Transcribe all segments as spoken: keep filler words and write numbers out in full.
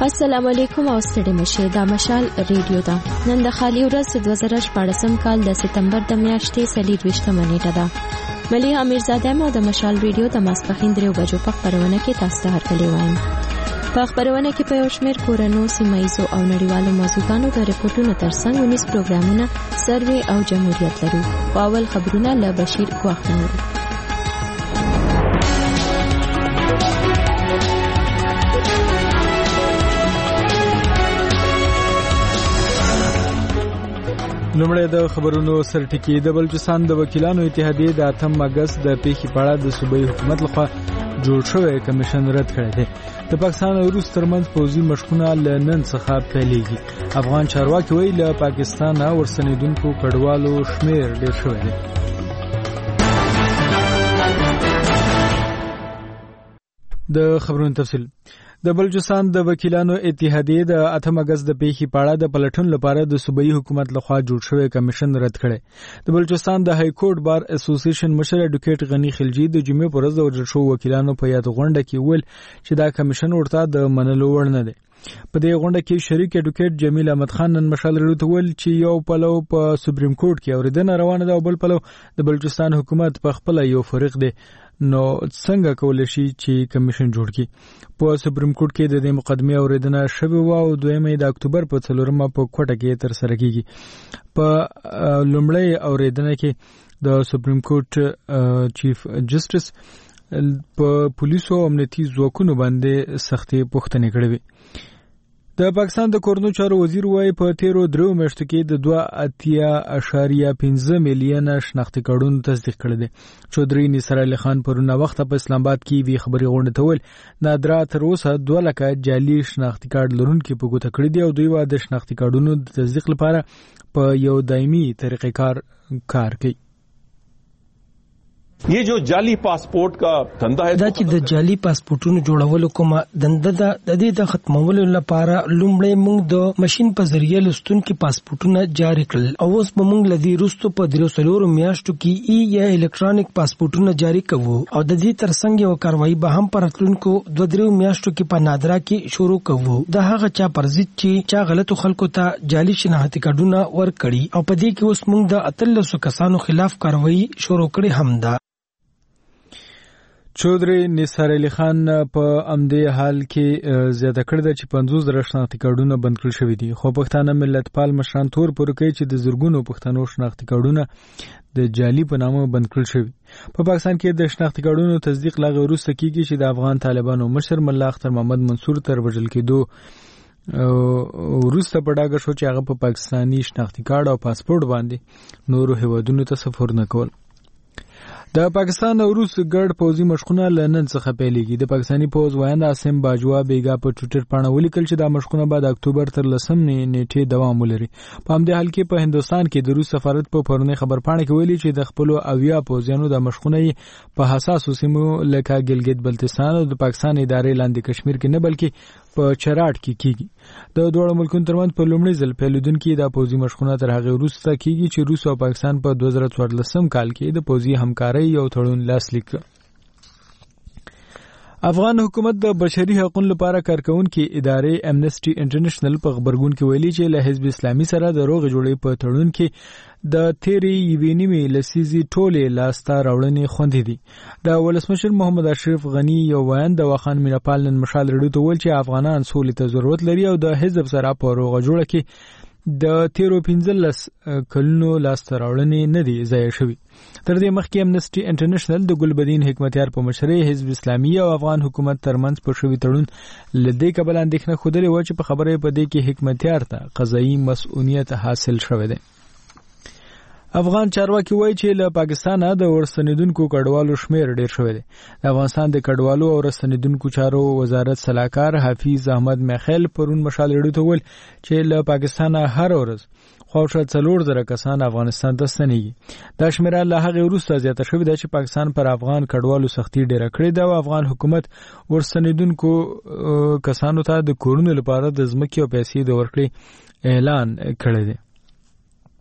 السلام علیکم او ستړي مشه دا مشال ریډیو دا نن د خالی ورځ دوه زره شپږم کال د سپتمبر د میاشتې څلورویشتمه نیټه ده. ملي امیرزاده مو د مشال ریډیو د ماسپښین درې بجو په خبرونه کې تاسو ته هرکلی وایم. په خبرونه کې په یو شمېر کورنو سیمایزو او نړیوالو موضوعاتو د ریپورتونو ترڅنګ ونیس پروګرامونه سروې او جمهوریت لرو. په اول خبرونه له بشیر ګواښنور. لومړی د خبرونو سرټکی. د بلوچستان د وکیلانو اتحادیې د اتم اگست د پیښې په اړه د صوبایي حکومت لخوا جوړ شوی کمیشن رد کړی دی. د پاکستان او روس ترمنځ پوځي مشقونه له نن څخه پیلېږي. افغان چارواکي وایي له پاکستان ورستنېدونکو کډوالو شمېر ډېر شوی دی. د خبرونو تفصیل. د بلوچستان د وکیلانو اتحادیې د اتم اگست د پیښې په اړه د پلټون لپاره د صوبایي حکومت لخوا جوړ شوی کمیشن رد کړی. د بلوچستان د های کورټ بار اسوسییشن مشر اډوکیټ غنی خلجی د جمعې په ورځ د ورجل شو وکیلانو په یاد غونډه کې ویل چې دا کمیشن ورته د منلو وړ نه دی. په دې غونډه کې شریک اډوکیټ جمیل احمد خان نن مشال ریډیو ته ویل چې یو پلو په سپریم کورټ کې اوریدنه روانه ده او بل پلو د بلوچستان حکومت په خپل یو فریق دی. نو څنګه کولای شي چې کمیشن جوړ کړي؟ په سپریم کورټ کې د دې مقدمې اوریدنه شوې و او دویمه د اکتوبر په څلورمه په کوټه کې تر سره کیږي. په لومړی اوریدنه کې د سپریم کورټ چیف جسټس په پولیسو او امنیتي ځواکونو باندې سختي پوښتنې کړې وې. د پاکستان د کورنو چارو وزیر وايي په تیرو درو میاشتو کې د دوه اتیا اشاریه پنځه میلیونه شناختي کارډونه تصدیق کړل دي. چودري نصر علي خان پرونه وخت په اسلام آباد کې وی خبري غونډه ته ویل نادرا تر اوسه دوه لکه جعلي شناختي کارډ لرونکو په ګوته کړی دي او دوی واده شناختي کارډونو د تصدیق لپاره په یو دایمي طریقې کار کار کوي. یہ جو جعلی پاسپورٹ کا دنده ہے دا چې د جعلی پاسپورټونو جوړولو کومه دنده ده د دې د ختمولو لپاره لومړی موږ د ماشين په ذریعہ لستونکو پاسپورټونه جاری کړل او اوس به موږ لدی روستو په درو سلورو میاشتو کې ای یا الکترونیک پاسپورټونه جاری کوو او د دې ترڅنګ یو کاروایی به هم پرتلونکو دوه درو میاشتو کې په نادرا کې شروع کوو. د هغه چا پرځید چې چا غلطو خلکو ته جعلی شناختی کارډونه ورکړي او په دې کې اوس موږ د اتلسو کسانو خلاف کاروایی شروع کړې هم ده. چودري نصر علي خان په امدې حال کې زیاته کړ د چې پنځوس زره شناختی کارډونه بند کړل شوې دي. خو پښتانه ملت پال مشران تور پر کوي چې د زرګونو پښتنو شناختی کارډونه د جعلی په نامه بند کړل شوی. په پاکستان کې د شناختی کارډونو تصدیق لا وروسته کیږي چې د افغان طالبانو مشر ملا اختر محمد منصور تر وژل کېدو وروسته په ډاګه شو چې هغه په پاکستانی شناختی کارت او پاسپورت باندې نورو هیوادونو ته سفر نه کول. د پاکستان او روس ګډ پوځي مشقونه لنن څخه پیلېږي. د پاکستاني پوځ وایند عاصم باجوا بیګا په ټوئیټر باندې ولیکل چې دا مشقونه بعد اکتوبر تر لسم نیټې دوام ولري. په همدې حال کې په هندستان کې د روس سفارت په پرونی خبرپاڼه کې ویلي چې د خپل اویا پوځیانو د مشقونه په حساسو سیمو لکه ګلګت بلتستان او د پاکستان ادارې لاندې کشمیر کې نه بلکې په چراټ کې کیږي. د دوه ملکونو ترمنځ په لومړي ځل پیلودونکو د پوځي مشقونه تر هغه وروسته کیږي چې روس او پاکستان په دوه زره څوارلسم کال کې د پوځي همکارۍ یو تړون لاسلیک کړ. افغان حکومت د بشري حقوقو لپاره کارکونکو ادارې امنیسټي انټرنیشنل په خبرګون کې ویلي چې له حزب اسلامي سره د روغ جوړې په تړون کې د تیری یوینیمي لسیزي ټوله لاسته راوړنې خوندې دي. د ولسمشر محمد اشرف غنی یو ویان د واخان میناپال نن مشال ریډیو ته ویل چې افغانان سولې ته ضرورت لري او د حزب سره په روغ جوړه کې د تیرو پنځلس کلونو لاسته راوړنې نه دي ضایع شوي. تر دې مخکې امنیسټي انټرنیشنل د ګلبدین حکمتیار په مشرۍ حزب اسلامي او افغان حکومت ترمنځ په شوي تړون لدې کبل اندېښنه خوده و چې په خبره په دې کې حکمتیار ته قضایي مسؤلیت حاصل شوی دی. افغان چارواکي وایي چې له پاکستان د ورستنیدونکو کډوالو شمیر ډیر شوی دی. د افغانستان د کډوالو او ورستنیدونکو چارو وزارت سلاکار حفیظ احمد میخیل پرون مشال ریډیو ته ویل چې له پاکستان هر ورځ خواوشا څلور زره کسان افغانستان ته ستنېږي. دا شمیره له هغې وروسته زیاته شوې ده چې پاکستان پر افغان کډوالو سختي ډیره کړې ده او افغان حکومت ورستنیدونکو کسانو ته د کورونو لپاره د ځمکې او پیسې د ورکړې اعلان کړی دی.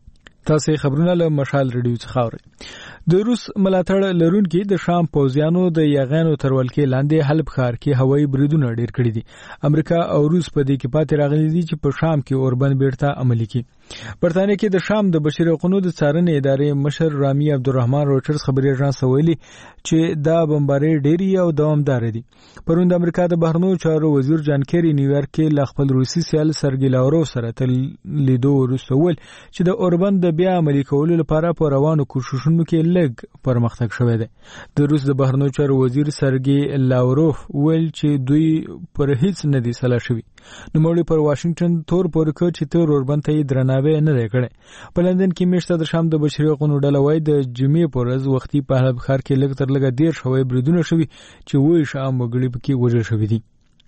تاسو خبرونه له مشال ریډیو څخه اورئ. د روس ملاتړ لرونکي د شام پوځیانو د یغانو تر ولکې لاندې حلب ښار کې هوایي بریدونه ډیر کړي دي. امریکا او روس په دې کې پاتې راغلي دي چې په شام کې اوربند بیرته عملي کړي. برتانیې کې د شام د بشري حقوقو د څارنې ادارې مشر رامي عبدالرحمن رويټرز خبري اژانس ویلي چې دا بمباري ډېری او دوامدار دي. پرون د امریکا د بهرنیو چارو وزیر جان کیری نیویارک کې ل خپل روسي سیال سرګي لاوروف سره تل لیدو وروسته ول چې د اوربند بیا عملي کولو لپاره په روانو کوششونو کې لږ پرمختګ شوی دی. د روس د بهرنیو چارو وزیر سرګي لاوروف ویل چې دوی پر هیڅ نه دي سلا شوی. نو مولي پر واشنگټن تور پورکو چې تور اوربند ته درناوی نه دی کړی. په لندن کې میشته د شام د بشري حقوقو ډله وای د جمعې پر ورځ وختي په حلب ښار کې لږ تر لږه ډیر شوی بریدونه شوی چې وای شام وګړي پکې وژل شوی دي.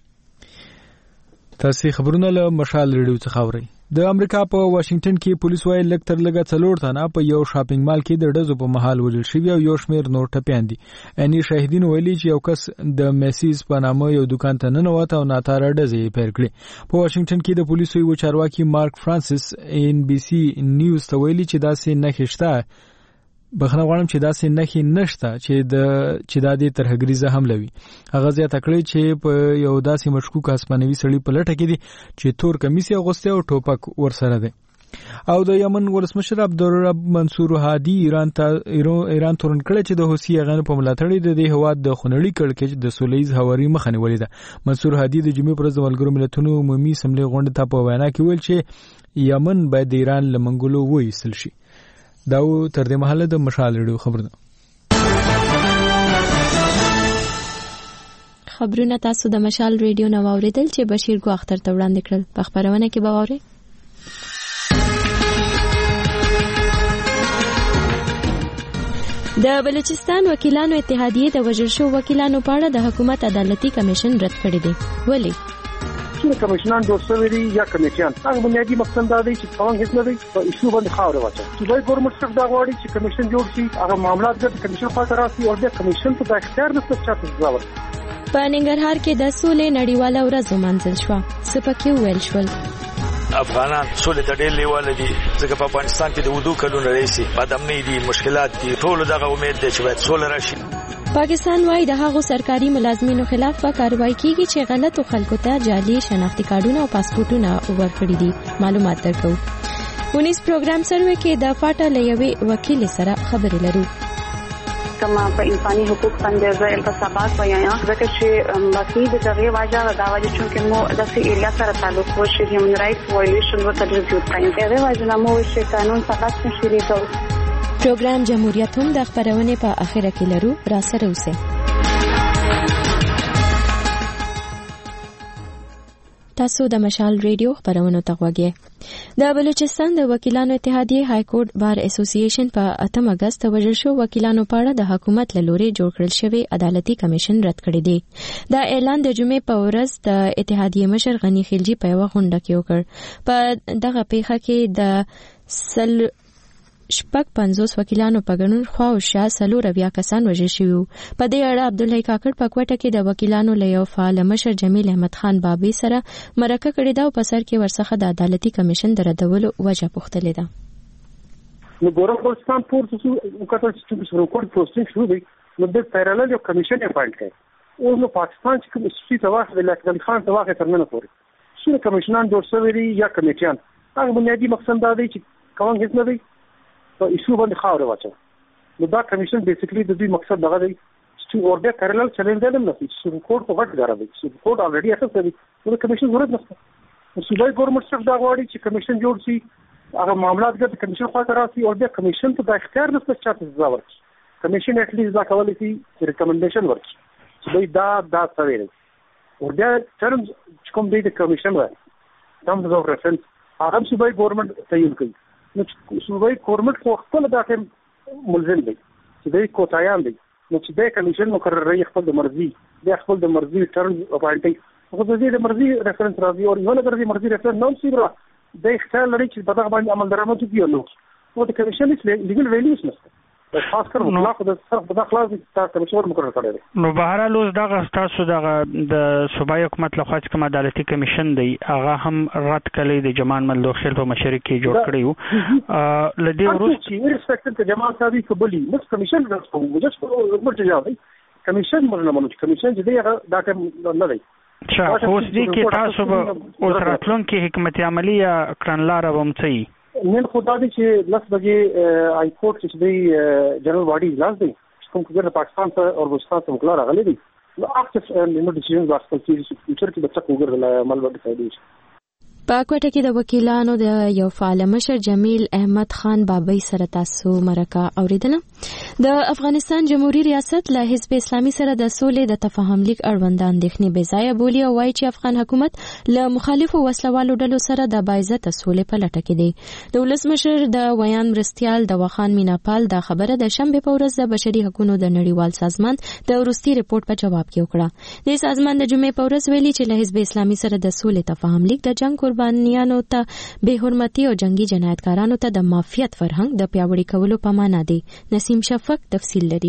تاسو خبرونه له مشال ریډیو څخه اورئ. د امریکا په واشنگټن کې پولیس وايي لږ تر لږه څلور تنه په یو شاپینګ مال کې د ډزو په محل وژل شوی او یو شمېر نور ټپيان دي. اني شاهدین ویلي چې یو کس د میسیز په نامه یو دکان ته ننوت او ناتاره ډزې پیل کړې. په واشنگټن کې د پولیسو یو چارواکي مارک فرانسیس ان بي سي نیوز ته ویلي چې داسې نه خښته بخنه غواړم چې داسې نخي نشته چې د چې د دې ترهګریزه حمله وي. هغه زیاته کړی چې په یو داسې مشکوک اسمانوي سړی په لټه کې دي چې تور کمیس اغوسته او ټوپک ورسره دی. او د یمن ولسمشر عبدالرب منصور هادي ایران ته ایران تورن کړی چې د حوثي غنو په ملاتړ د دې هواد د خنړی کړکېچ د سولېز هواري مخه نیولې ده. منصور هادي د جمعې پر ورځ د ملګرو ملتونو عمومي اسمبلی غونډه ته په وینا کې ویل چې یمن باید د ایران له منګولو وایستل شي. داو تر دې مهاله د مشال ریډیو خبرونه خبرونه تاسو د مشال ریډیو نو اوریدل چې بشیر ګو اختر ته وړاندې کړل. په خبرونه کې به واورئ د بلوچستان وکیلانو اتحادیه د وژل شو وکیلانو په اړه د حکومت عدالتي کمیشن رد کړی دی. ولی چې کمیشنان جوړ شوی دی یا کمیټیان هغه بنیادی مقصد دا دی چې څنګه هیڅ نه دی په ایشو باندې خاور واچي. چې وای ګورنمنت څخه دا غواړي چې کمیشن جوړ شي هغه معاملات د کمیشن خاطر راسي او د کمیشن په اختیار د څه چاته ځواب. په ننګرهار کې د سولې نړیواله ورځ ومنځل شو. سپکه ویل شول افغانان سولې ته ډېر لیواله دي ځکه په افغانستان کې د ودو کلونه رئیسي ادم نه دي مشکلات دي ټول دغه امید دی چې باید سوله راشي. پاکستان وايي د هغو سرکاري ملازمینو خلاف کاروایی کیږي چې غلطو خلکو ته جعلي شناختی کارتونه او پاسپورتونه ورکړي دي. معلومات درکو. ونیس پروګرام سروې کې د فاټا لیوي وکیل سره خبرې لرو. کما په انساني حقوق باندې ځای په سباق وایي ځکه چې باقي د دغه واجب دا واجب چې مو د سي ایریا سره تعلق وشي هیومن رائټس وایلیشن ورته ریپورت کوي. دا واجب نامو چې قانون سباق نشي کوي. پروګرام جمهوریت هم د خبرونه په اخره کې لرو. را سره اوسئ. تاسو د مشال ریډیو خبرونه تغوږی. د بلوچستان د وکیلانو اتحادیه های کورټ بار اسوسییشن په اتم اگست وژل شو وکیلانو په اړه د حکومت له لوري جوړ کړل شوی عدالتي کمیشن رد کړی دی. دا اعلان د جمعې په ورځ د اتحادیه مشر غنی خلجی په یو غونډه کې وکړ. په دغه پیښه کې د سل شپږ پنځوس وکیلانو په ګڼون خوا او شا څلور اویا کسان وژل شوي وو. په دې اړه عبدالحی کاکړ په کوټه کې د وکیلانو له یو فعال مشر جمیل احمد خان بابی سره مرکه کړې ده او په سر کې ورڅخه د عدالتي کمیشن د ردولو وجه پوښتلې ده. نو ګورم بلوچستان پورته شو وکړل چې سپریم کورټ پروسیډینګ شروع دی نو د پیرالل یو کمیشن اپاینټ کړي او نو پاکستان چې کوم سپیډ تواخ د لکه خان تواخ تر نه پوري شنو کمیشنان جوړ شوی دی یا کمیټیان هغه بنیادی مقصد دا دی چې کوم هیڅ نه دی په ایشو باندې خاور واچو. نو دا کمیشن بیسیکلی د دې مقصد دغه دی چې اورډر پیرالل چیلنج دلم نه شي. سپریم کورټ په وټ غره دی. سپریم کورټ الریډي اساس دی. نو کمیشن ضرورت نشته. صوبای ګورنمنت څخه دا غواړي چې کمیشن جوړ شي هغه معاملات د کمیشن خاطر راسي او د کمیشن په اختیار نشته چې څه ځواب. کمیشن اټ لیست دا کولای شي ریکمنډیشن ورکړي چې دا دا څه ویل. اورډر ټرمز چې کوم دی د کمیشن وایي ټرمز اف ریفرنس هغه صوبای ګورنمنت تعیین کوي. نو صوبای ګورنمنت خو خپل دا ټیم ملزم دی چې د کوتایان دی. نو چې د کمیشن مقرري خپل د مرزي د خپل د مرزي ټرمز اپاینټي خو د دې د مرزي ریفرنس راځي او یو لګر د مرزي ریفرنس نو سیبرا د اختیار لري چې په دغه باندې عمل درامه کوي. نو او د کمیشن لیګل ویلیوز نشته. خاص کر مطلق د صرف د خلاص د کمیشن مقرر کړی دی. نو بهر اوس دغه تاسو دغه د صوبایي حکومت لخوا چې کوم عدالتي کمیشن دی هغه هم رد کړی د جمان ملوخیل په مشرۍ کې جوړ کړی وو. لدی وروسته ریسپیکټ د جمان صاحب قبولي مس کمیشن راځو مجلس مرجع دی کمیشن مرنه منو کمیشن چې دی هغه دا ټیم نه دی. اچھا اوس دې کې تاسو به اوس راتلونکي حکمت عملی یا کړنلاره به مڅي نن خدا دې چې لس بجې آی کورټ چې دی جنرال باډي اجلاس دی کوم چې د پاکستان ته او بلوچستان ته مقرر راغلي دي نو اکټیو نو ډیسیژن واخل کیږي چې فیوچر کې بچا کوګر عمل وړي فائدې شي. په کوټه کې د وکیلانو د یو فعال مشر جمیل احمد خان بابی سره تاسو مرکه اوریدله. د افغانستان جمهوریت ریاست له حزب اسلامي سره د سولې د تفاهم لیک اړوند اندېښنې بې ځایه بولي او وایي چې افغان حکومت له مخالفو وسلوالو ډلو سره د باعزته سولې په لټه کې دی. د ولسمشر د ویان مرستیال د وخان میناپال دا خبره د شنبه په ورځ د بشري حقوقو د نړیوال سازمان د وروستي ریپورت په جواب کې وکړه. د سازمان د جمعې په ورځ ویلي چې له حزب اسلامي سره د سولې تفاهم لیک د جنگ قربانیانو ته بے حرمتي او جنگي جنایتکارانو ته د مافیت فرهنګ د پیاوړي کولو په معنا دی. نسیم شفق تفصیل لري.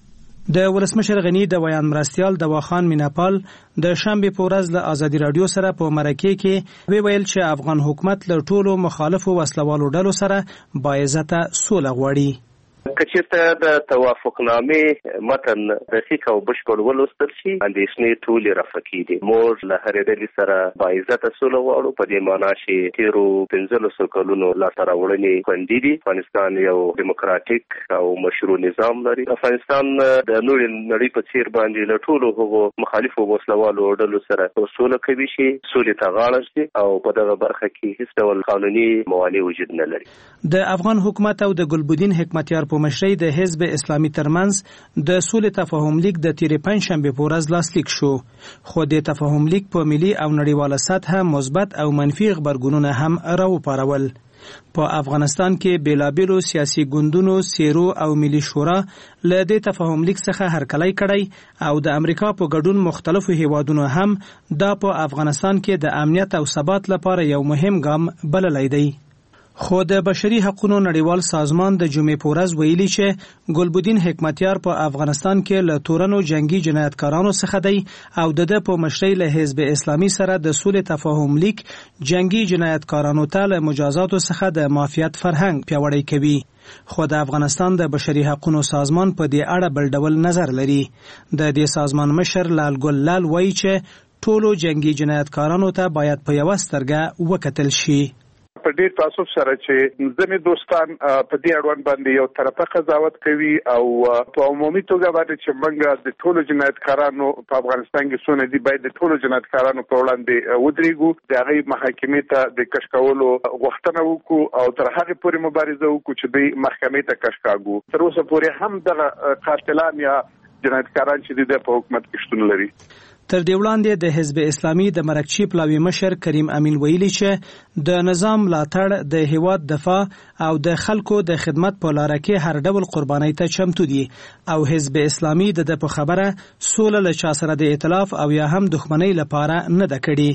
د ولسمشر غنی د ویان مرستیال د واخان میناپال د شنبه په ورځ له ازادي رادیو سره په مرکه کې ویل چې افغان حکومت له ټولو مخالفو وسلوالو ډلو سره باعزته سوله غواړي. کچته د توافقنامې متن دقیق او بشپړ ولوستل شي اندېښنې ټولې رفع کیږي. موږ له هرې ډلې سره باعزته سوله غواړو په دې معنا چې تیرو پنځلسو کلونو لاسته راوړنې خوندي دي. افغانستان یو دیموکراتیک او مشروع نظام لري. افغانستان د نورې نړۍ په څیر باندې له ټولو هغو مخالفو وسلوالو ډلو سره سوله کوي شي سولې ته غاړه شي او په دغه برخه کې هیڅ ډول قانوني موانع وجود نه لري. د افغان حکومت او د ګلبدین حکمتیار په مشرۍ د حزب اسلامي ترمنځ د سولې تفاهم لیک د تیرې پنځشنبه په ورځ لاسلیک شو. خو د تفاهم لیک په ملي او نړیواله سطح مثبت او منفي خبرګونونه هم راوپارول. په افغانستان کې بیلابیلو سیاسي ګوندونو سیرو او ملي شورا له دې تفاهم لیک څخه هرکلی کړی او د امریکا په ګډون مختلفو هیوادونو هم دا په افغانستان کې د امنیت او ثبات لپاره یو مهم ګام بللی دی. خو د بشري حقوقو نړیوال سازمان د جمعې په ورځ ویلي چې ګلبدین حکمتیار په افغانستان کې له تورنو جنگي جنایتکارانو څخه دی او د په مشرۍ له حزب اسلامي سره د سولې تفاهم لیک جنگي جنایتکارانو ته له مجازاتو څخه د مافیت فرهنګ پیاوړی کوي. خو د افغانستان د بشري حقوقو سازمان په دې اړه بل ډول نظر لري. د دې سازمان مشر لال ګل لال وایي چې ټولو جنگي جنایتکارانو ته باید په یوه سترګه وکتل شي. په ډېر تاسو سره چې ځینې دوستان په دې اړوند باندې یو طرفه قضاوت کوي او په عمومي توګه باندې چې موږ د ټولو جنایتکارانو په افغانستان کې څونه دي باید د ټولو جنایتکارانو په وړاندې ودرېږو د هغوی محاکمې ته د کش کولو غوښتنه وکړو او تر هغې پورې مبارزه وکړو چې دوی محکمې ته کش کاږو. تر اوسه پورې هم دغه قاتلان یا جنایتکاران چې د په حکومت کې شتون لري. تر دې وړاندې د حزب اسلامي د مرکچی پلاوی مشر کریم امین ویلي چې د نظام ملاتړ د هیواد دفاع او د خلکو د خدمت په لار کې هر ډول قربانۍ ته چمتو دي او حزب اسلامي د په خبره سوله له چا سره د ائتلاف او یا هم دښمنۍ لپاره نه ده کړې.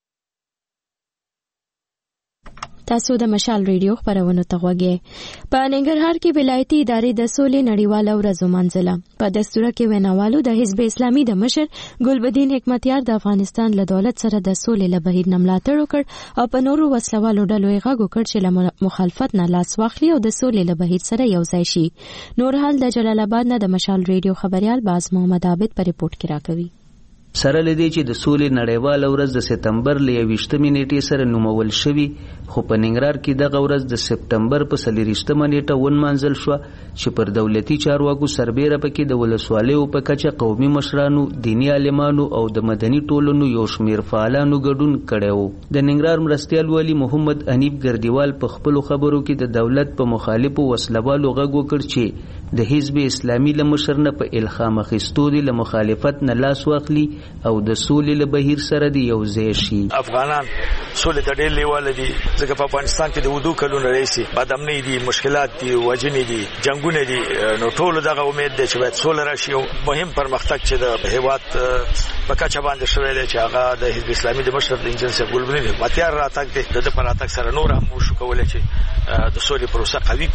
تاسو د مشال ریډیو خبرونه ته غوږی. په ننګرهار کې ولایتي ادارې د سولې نړیواله ورځ ومانځله. په دستور کې ویناوالو د حزب اسلامي د مشر ګلبدین حکمتیار د افغانستان له دولت سره د سولې له بهیر نه ملاتړ وکړ او په نورو وسلوالو ډلو یې غږ وکړ چې له مخالفت نه لاس واخلي او د سولې له بهیر سره یو ځای شي. نور حال د جلال آباد نه د مشال ریډیو خبريال باز محمد عابد په ریپورت کې راکوي. سره لدی چې د سولې نړیواله ورځ د سپتمبر ل یوویشتمې نیټې سره نومول شوی خو په ننګرهار کې دغه ورځ د سپتمبر په څلورویشتمه نیټه ونمانځل شو چې پر دولتي چارواکو سربېره پکې د ولسوالیو په کچه قومي مشرانو دینی عالمانو او د مدني ټولنو یو شمېر فعالانو ګډون کړی و. د ننګرهار مرستیال والي محمد انیب ګردیوال په خپلو خبرو کې د دولت په مخالفو وسلوالو غږ وکړ چې د حزب اسلامي له مشر نه په الهام اخیستو دي له مخالفت نه لاس واخلي او د سولې له بهیر سره دی یو ځای شي. افغانان سولې ته ډېر لیواله دي ځکه په افغانستان کې د ودو کلونه راځي بدامنۍ دي مشکلات دي وجنې دي جنگونه دي نو ټول دغه امید دی چې باید سوله راشي او مهم پرمختګ چې د هیواد په کچه باندې شوی دی چې هغه د حزب اسلامي د مشر د انجن صاحب ګلبدین حکمتیار راتګ دی د په راتګ سره نور هم وشو کولای چې د سولې پروسه قوي کوو.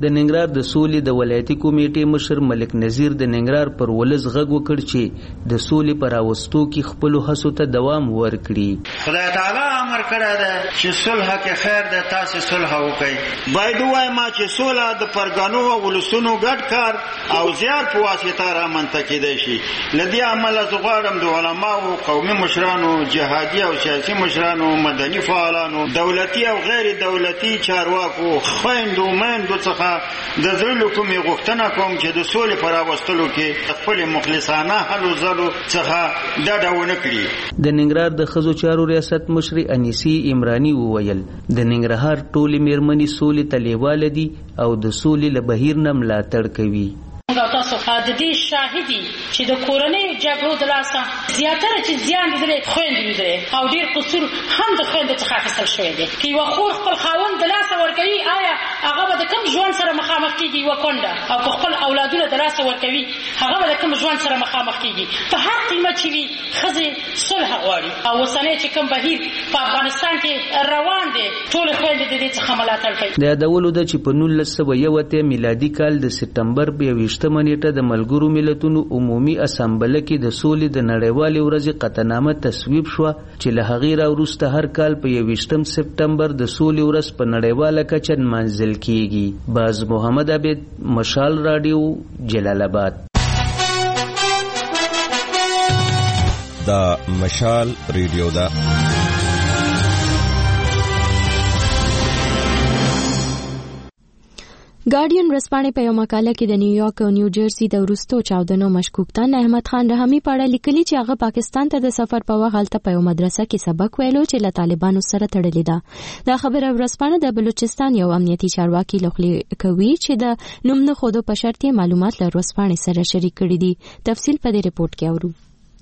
د ننګرهار د سولې د ولایتي کمیټې مشر ملک نذیر د ننګرهار پر ولز غږ وکړ چې د سولې پر راوستو کې خپل هڅو ته دوام ورکړي. خدای تعالی امر کړی دی چې صلح کې خیر ده، تاسو صلح وکړئ. باید وایم چې صلح د پرګانو او ولسونو ګډ کار او زیار په واسطه رامنځته کېدای شي. لدې عمله زه غواړم د علماو، قومي مشرانو، جهادي او سیاسي مشرانو، مدني فعالانو، دولتي او غیر دولتي چارواکو، خویندو میندو څخه د زړه کومې غوښتنه کوم چې د سولې په راوستلو کې خپل مخلصانه هلو ځلو څخه ډډه ونه کړي. د ننګرهار د ښځو چارو ریاست مشري انیسي عمراني وویل د ننګرهار ټولې میرمنې سولې ته لیواله دي او د سولې له بهیر نه ملاتړ کوي. تاسو د دې شاهدي چې د کورنۍ جګړو د لاسه زیاتره چې زیان لیدلې خویندې لیدلې او ډېر قصور هم د خویندو څخه اخیستل شوی دی. که یوه خور خپل خاوند د لاسه ورکوي، آیا هغه به د کوم ژوند سره مخامخ کېږي؟ یوه کونډه او که خپل اولادونه د لاسه ورکوي، هغه به د کوم ژوند سره مخامخ کېږي؟ په هر قیمت چې وي ښځې صلح غواړي او اوسنی چې کوم بهیر په افغانستان کې روان دی، ټولې خویندې د دې څخه ملاتړ کوي. د یادولو ده چې په نولس سوه یو اتیا میلادي کال د سپټمبر په یوویشتمه نیټه د ملګرو ملتونو عمومي اسامبله کې د سولې د نړیوالې ورځې قطعنامه تصویب شوه چې له هغې راوروسته هر کال په یوویشتم سپټمبر د سولې ورځ په نړیواله کچه نمانځل کیږي. باز محمد عبید، مشال راډیو، جلال آباد. دا مشال ریډیو ده. ګارډین ورځپاڼې په یو مقاله کې د نیویارک او نیو جرسي د وروستو چاودنو مشکوکتان احمد خان رحمي په اړه لیکلي چې هغه پاکستان ته د سفر په وخت هلته په یو مدرسه کې سبق ویلو چې له طالبانو سره تړلې ده. دا خبره ورځپاڼه د بلوچستان یو امنیتي چارواکي لخوا کوي چې د نوم نه خودو په شرط معلومات له ورځپاڼې سره شریک کړي دي. تفصیل په دې ریپورت کې اورو.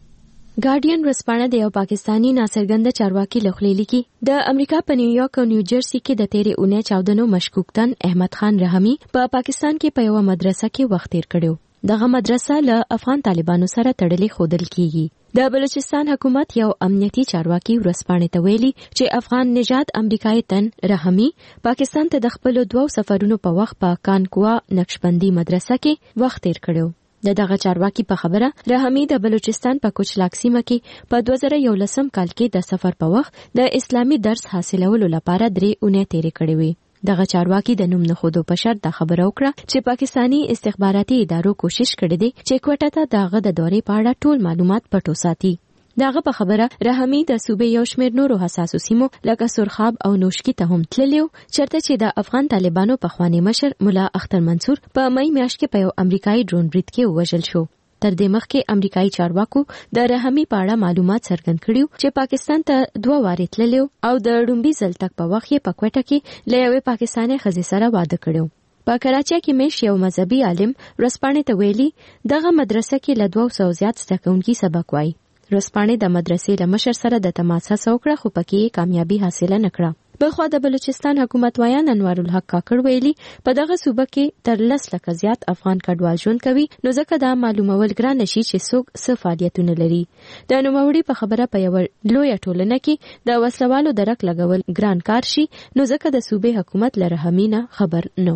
ګارډین ورځپاڼه د یو پاکستانی ناڅرګنده چارواکي لخوا لیکي د امریکا په نیویارک او نیو جرسي کې د تیرې اونۍ چاودنو مشکوکتن احمد خان رحمي په پا پاکستان کې په یو مدرسه کې وخت تیر کړو. دغه مدرسه له افغان طالبانو سره تړلې ښودل کیږي. د بلوچستان حکومت یو امنیتي چارواکي ورځپاڼې ته ویلي چې افغان نژاد امریکایي تن رحمي پاکستان ته د خپل دوو سفرونو په وخت په کانکوا نقشبندي مدرسه کې وخت تیر کړو. د دغه چارواکي په خبره رحمي د بلوچستان په کوچلاک سیمه کې په دوه زره یولسم کال کې د سفر په وخت د اسلامي درس حاصلولو لپاره درې اونۍ تیرې کړې وې. دغه چارواکي د نوم نه خودو په شرط د خبره وکړه چې پاکستانی استخباراتي ادارو کوشش کړې دي چې کوټه ته دغه د دورې په اړه ټول معلومات پټو ساتي. داغه په خبره رحمي د صوبې یو شمېر نورو حساسو سیمو لکه سرخاب او نوشکی ته هم تللیو، چرته چې د افغان طالبانو پخوانی مشر ملا اختر منصور په مئی میاشت کې په یو امریکایي ډرون برید کې ووژل شو. تر دې مخکې امریکایي چارواکو د رحمي په اړه معلومات څرګند کړیو چې پاکستان ته دوه وارې تللیو او د ډومبي ځل تک په وخت یې په کوټه کې له یوې پاکستاني ښځې سره واده کړو. په کراچۍ کې مېش یو مذهبي عالم ورځپاڼې ته ویلي دغه مدرسه کې له دوه سوو زیات زده کوونکي سبق وایي. ورځپاڼې د مدرسې له مشر سره د تماس هڅه وکړه خو پکې کامیابي حاصله نه کړه. بلخوا د بلوچستان حکومت وایان انوار الحق کاکړ ویلي په دغه صوبه کې تر لس لکه زیات افغان کډوال ژوند کوي، نو ځکه دا معلومول ګران نشي چې څوک څه فعالیتونه لري. د نوموړي په خبره په یو لویه ټولنه کې د وسلوالو درک لګول ګران کار شي، نو ځکه د صوبې حکومت له رحمینه خبر نه.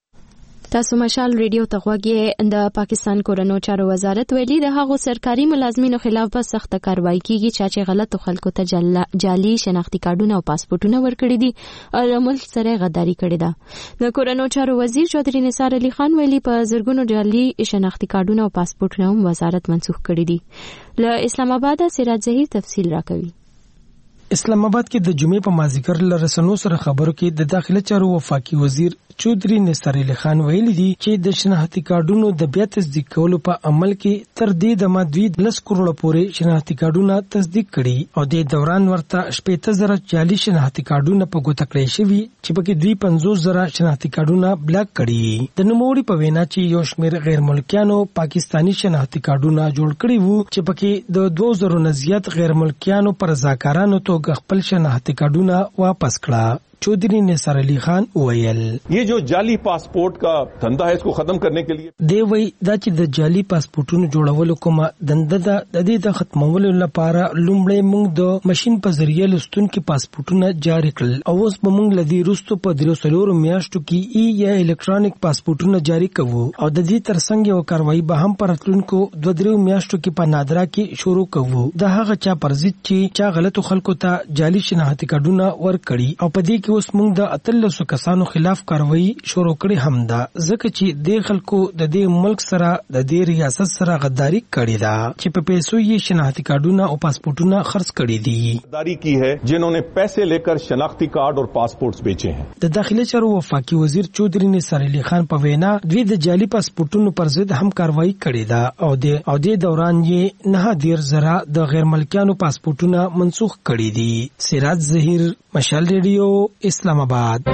تاسو مشال ریډیو ته غوږی. د پاکستان کورنو چارو وزارت ویلي د هغو سرکاري ملازمینو خلاف به سخته کاروایی کیږي چې چې غلطو خلکو ته جعلي شناختی کارډونه او پاسپورتونه ورکړي دي او له ملک سره غداري کړې ده. د کورنو چارو وزیر چودري نثار علي خان ویلي په زرګونو جعلي شناختی کارډونه او پاسپورتونه هم وزارت منسوخ کړي دي. له اسلام آباد سراج زهیر تفصیل راکوي. اسلام آباد کې د جمعې په مازیګر له رسنیو سره خبرو کې د داخله چارو وفاقي وزیر چودري نثار علي خان ویلي دي چې د شناختی کارډونو د بیا تصدیق کولو په عمل کې تر دې د مادوي لس کروڑه پورې شناختی کارډونه تصدیق کړي او د دوران ورته شپږ زره جعلي شناختی کارډونه په ګوته کړی شوي چې پکې دوی پنځوس زره شناختی کارډونه بلاک کړي. د نوموړي په وینا چې یو شمېر غیر ملکیانو پاکستانی شناختی کارډونه جوړ کړي وو چې پکې د دوه زره نه زیات غیر ملکیانو پر ځاکارانو توګه خپل شناختی کارډونه واپس کړه. चौधरी निसार अली खान ویل ये जो जाली पासपोर्ट का धंधा है इसको खत्म करने के लिए دی وی دا چې د جعلي پاسپورتونو جوړولو کومه دنده ده د دې د ختمولو لپاره لومړی موږ د ماشين په ذریعہ لستونکو پاسپورتونه جاری کړل او اوس به موږ لدی روستو په درو سلورو میاشتو کې ای یا الکترونیک پاسپورتونه جاری کوو او د دې ترڅنګ یو کاروایی به هم پرتلونکو دوه درو میاشتو کې په نادرا کې شروع کوو د هغه چا پرځید چې چا غلطو خلکو ته جعلي شناختی کارډونه ورکړي او په دې کې اوس موږ د اتلسو کسانو خلاف کاروایی شروع کړې هم ده ځکه چې د خلکو د دې ملک سره د دې ریاست سره غداری کړې ده چې په پیسو یې شناختی کارډونه او پاسپورتونه خرڅ کړي دي غداری کی ہے जिन्होंने पैसे लेकर शनाख्ती कार्ड और पासपोर्ट्स बेचे हैं د داخلي چارو وفاقي وزیر چودري نثار علي خان په وینا دوی د جعلي پاسپورتونو پر ضد هم کاروایی کړې ده او د او د دوران یې نه ډیر زره د غیر ملکیانو پاسپورتونه منسوخ کړي دي سراج ظهیر مشال ریډیو اسلام آباد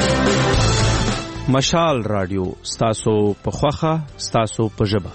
مشال رادیو ستاسو په خوخه ستاسو په ژبه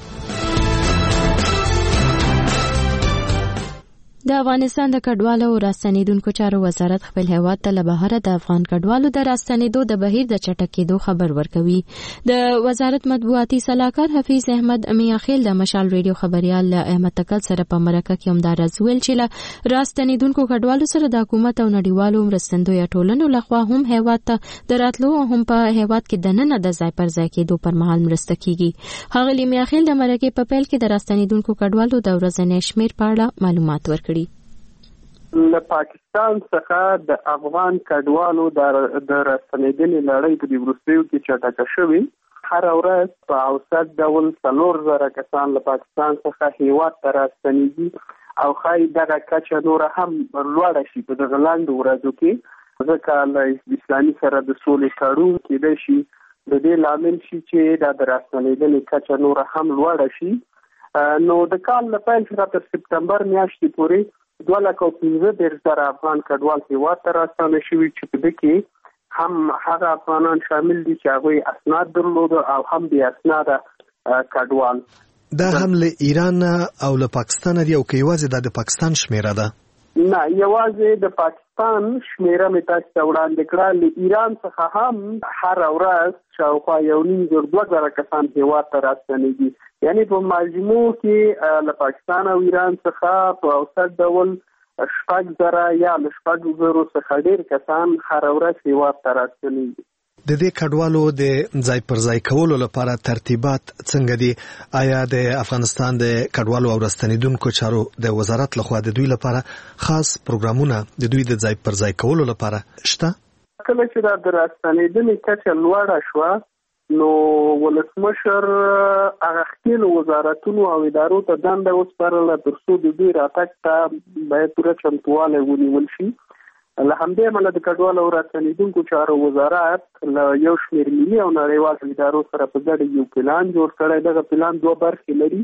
د افغانستان د کډوالو او راستنیدونکو چارو وزارت خپل هیواد ته له بهره د افغان کډوالو د راستنیدو د بهیر د چټکېدو خبر ورکوي. د وزارت مطبوعاتي سلاکار حفیظ احمد میاخیل د مشال ریډیو خبريال احمد تکل سره په مرکه کې هم دا رازویل چې له راستنیدونکو کډوالو سره د حکومت او نړیوالو مرستندوی ټولنو لخوا هم هیواد ته د راتلو او هم په هیواد کې د نن د ځای پر ځای کېدو پر مهال مرسته کیږي. هغه میاخیل د مرکه په پیل کې د راستنیدونکو کډوالو د ورځنی شمیر په اړه معلومات ورکړي. له پاکستان څخه د افغان کډوالو د راستنیدنې لړۍ په وروستیو کې چټکه شوې. هر ورځ په اوسط ډول څلور زره کسان له پاکستان څخه هیواد ته راستنیږي او ښایي دغه کچه نوره هم لوړه شي په دغه لنډو ورځو کې ځکه له اسلامي سره د سولې تړون کېدای شي د دې لامل شي چې د راستنیدنې کچه نوره هم لوړه شي. نو د کال له پیل څخه تر سپتمبر میاشتې پورې دوه لکه پنځه دېرش زره افغان کډوال هیواد ته راستانه شوي چې په دې کې هم هغه افغانان شامل دي چې هغوی اسناد درلوده او هم بې اسناده کډوال. دا هم له ایران او له پاکستان دی او که یوازې د پاکستان شمیره ده؟ نه یوازې د پاکستان شمیره مې تاسو ته وړاندې کړه. له ایران څخه هم هر ورځ شاوخوا یو نیم زر دوه زره کسان هیواد ته راستنیږي. یعنی په مجموع کې له پاکستان او ایران څخه په اوسط ډول شپږ زره یا له شپږ زرو څخه ډېر کسان هر ورځ هیواد ته راستنیږي. د دې کډوالو د ځای پر ځای کولو لپاره ترتیبات څنګه دي؟ آیا د افغانستان د کډوالو او راستنیدونکو چارو د وزارت لخوا د دوی لپاره خاص پروګرامونه د دوی د ځای پر ځای کولو لپاره شته؟ کله چې د راستنیدنې کچه لوړه شوه نو ولسمشر هغه خپل وزارتونو او ادارو ته دنده وسپارله تر څو د دوی راتګ ته باید پوره چمتووالی ونیول شي. له همدې امله د کډوالو او راستنیدونکو چارو وزارت له یو شمېر ملي او نړیوالو ادارو سره په ګډه یو پلان جوړ کړی. دغه پلان دوه برخې لري.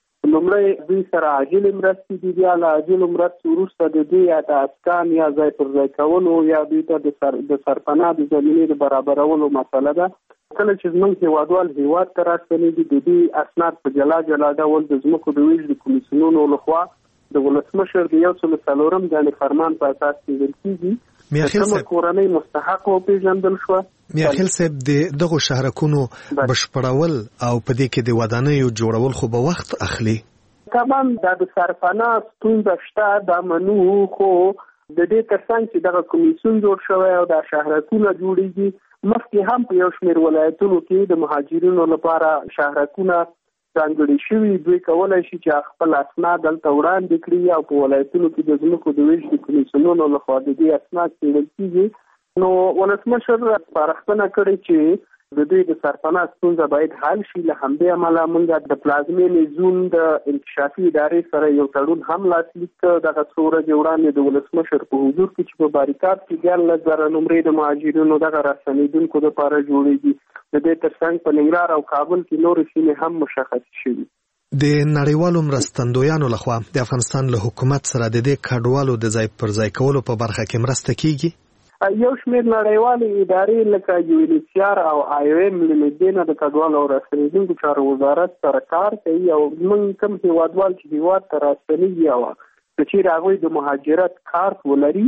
لومړی دوی سره عاجل مرستې دي، بیا له عاجلو مرستو وروسته د دوی یا د اسکان یا ځای پر ځای کولو یا دوی ته د سر د سرپناه د زمینې د برابرولو مسله ده. کله چې زموږ هیوادوال هیواد ته راستنیږي د دوی اسناد په جلا جلا ډول د ځمکو د ویش د کمیسیونونو لخوا د ولسمشر د یو سل څلورم ځاني فرمان په اساس کېدل کېږي. میاخیل صاحب کورنۍ مستحق او پیژندل شو. میاخیل صاحب د دغه شهرکونو بشپړول او په دې کې د ودانیو جوړول خو به وخت اخلي. طبعا د سرپناه ستونزه شته دا منو، خو د دې ترڅنګ چې دغه کمیسیون جوړ شوی او د شهرکونه جوړیږي مخکې هم په یو شمېر ولایتونو کې د مهاجرینو لپاره شهرکونه ځانګړي شوي. دوی کولی شي چې خپل اسناد دلته وړاندې کړي او په ولایتونو کې د ځمکو د ویش د کمیسیونونو لخوا د دې اسناد څېړل کېږي. نو ولسمشر سپارښتنه کړې چې د دوی د سرپناه ستونزه باید حل شي. له همدې امله موږ د پلازمینې زون د انکشافي ادارې سره یو تړون هم لاسلیک کړ دغه څو ورځې وړاندې د ولسمشر په حضور کې چې په باریکاډ کې دیارلس زره نمرې د مهاجرینو دغه راستنیدونکو دپاره جوړېږي. د دې ترڅنګ په ننګرهار او کابل کې نورې سیمې هم مشخص شوي. د نړیوالو مرستندویانو لخوا د افغانستان له حکومت سره د دې کډوالو د ځای پر ځای کولو په برخه کې مرسته کیږي؟ یو شمېر نړیوالې ادارې لکه یو ان ایچ سی آر او آی او ایم له مدې نه د کډوالو او راستنیدونکو چارو وزارت سره کار کوي او موږ کوم هیوادوال چې هیواد ته راستنیږي او که چیرې هغوی د مهاجرت کارت ولري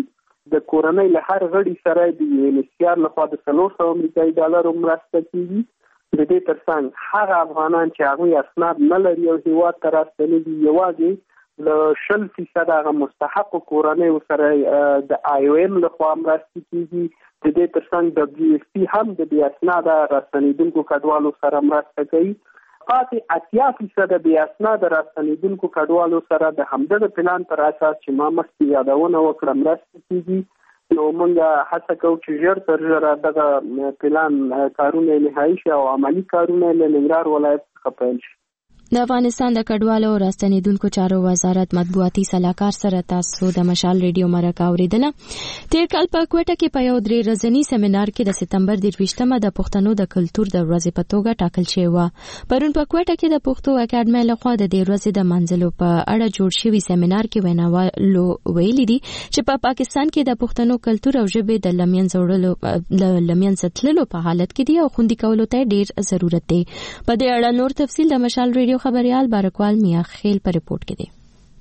د کورنۍ له هر غړي سره د یو ان ایچ سی آر لخوا د څلور سوه امریکایي ډالرو مرسته کیږي. د دې ترڅنګ هغه افغانان چې هغوی اسناد نه لري او هیواد ته راستني دي یوازې له شل فیصد هغه مستحقو کورنیو سره د آی او ایم لخوا مرستې کیږي. د دې ترڅنګ دبلیو ایف پی هم د بې اسناده راستنېدونکو کډوالو سره مرسته کوي. پاتې اتیا فیصد بې اسناده راستنېدونکو کډوالو سره د همدغه پلان پر اساس چې ما مخکې یادونه وکړه مرسته کیږي. نو موږ هڅه کوو چې ژر تر ژره دغه پلان کارونه نهایي شي او عملي کارونه له ننګرهار ولایت څخه پیل شي. د افغانستان د کډوالو او راستنېدونکو چارو وزارت مطبوعاتي سلاکار سره تاسو د مشال ریډیو مرکه اوریدله. تیر کال په کوټه کې په یو درې ورځني سیمینار کې د سپتمبر درویشتمه د پښتنو د کلتور د ورځې په توګه ټاکل شوی و. پرون په کوټه کې د پښتو اکیډمي لخوا د دې ورځې د منځلو په اړه جوړ شوی سیمینار کې ویناوالو ویلي دي چې په پاکستان کې د پښتنو کلتور او ژبې د لمینځه وړلو لمینځه تللو په حالت کې دي او خوندي کولو ته ډیر ضرورت دی. په دې اړه نور تفصیل د مشال ریډیو خبريال بارکوال میا خیل پر رپورت کې دی.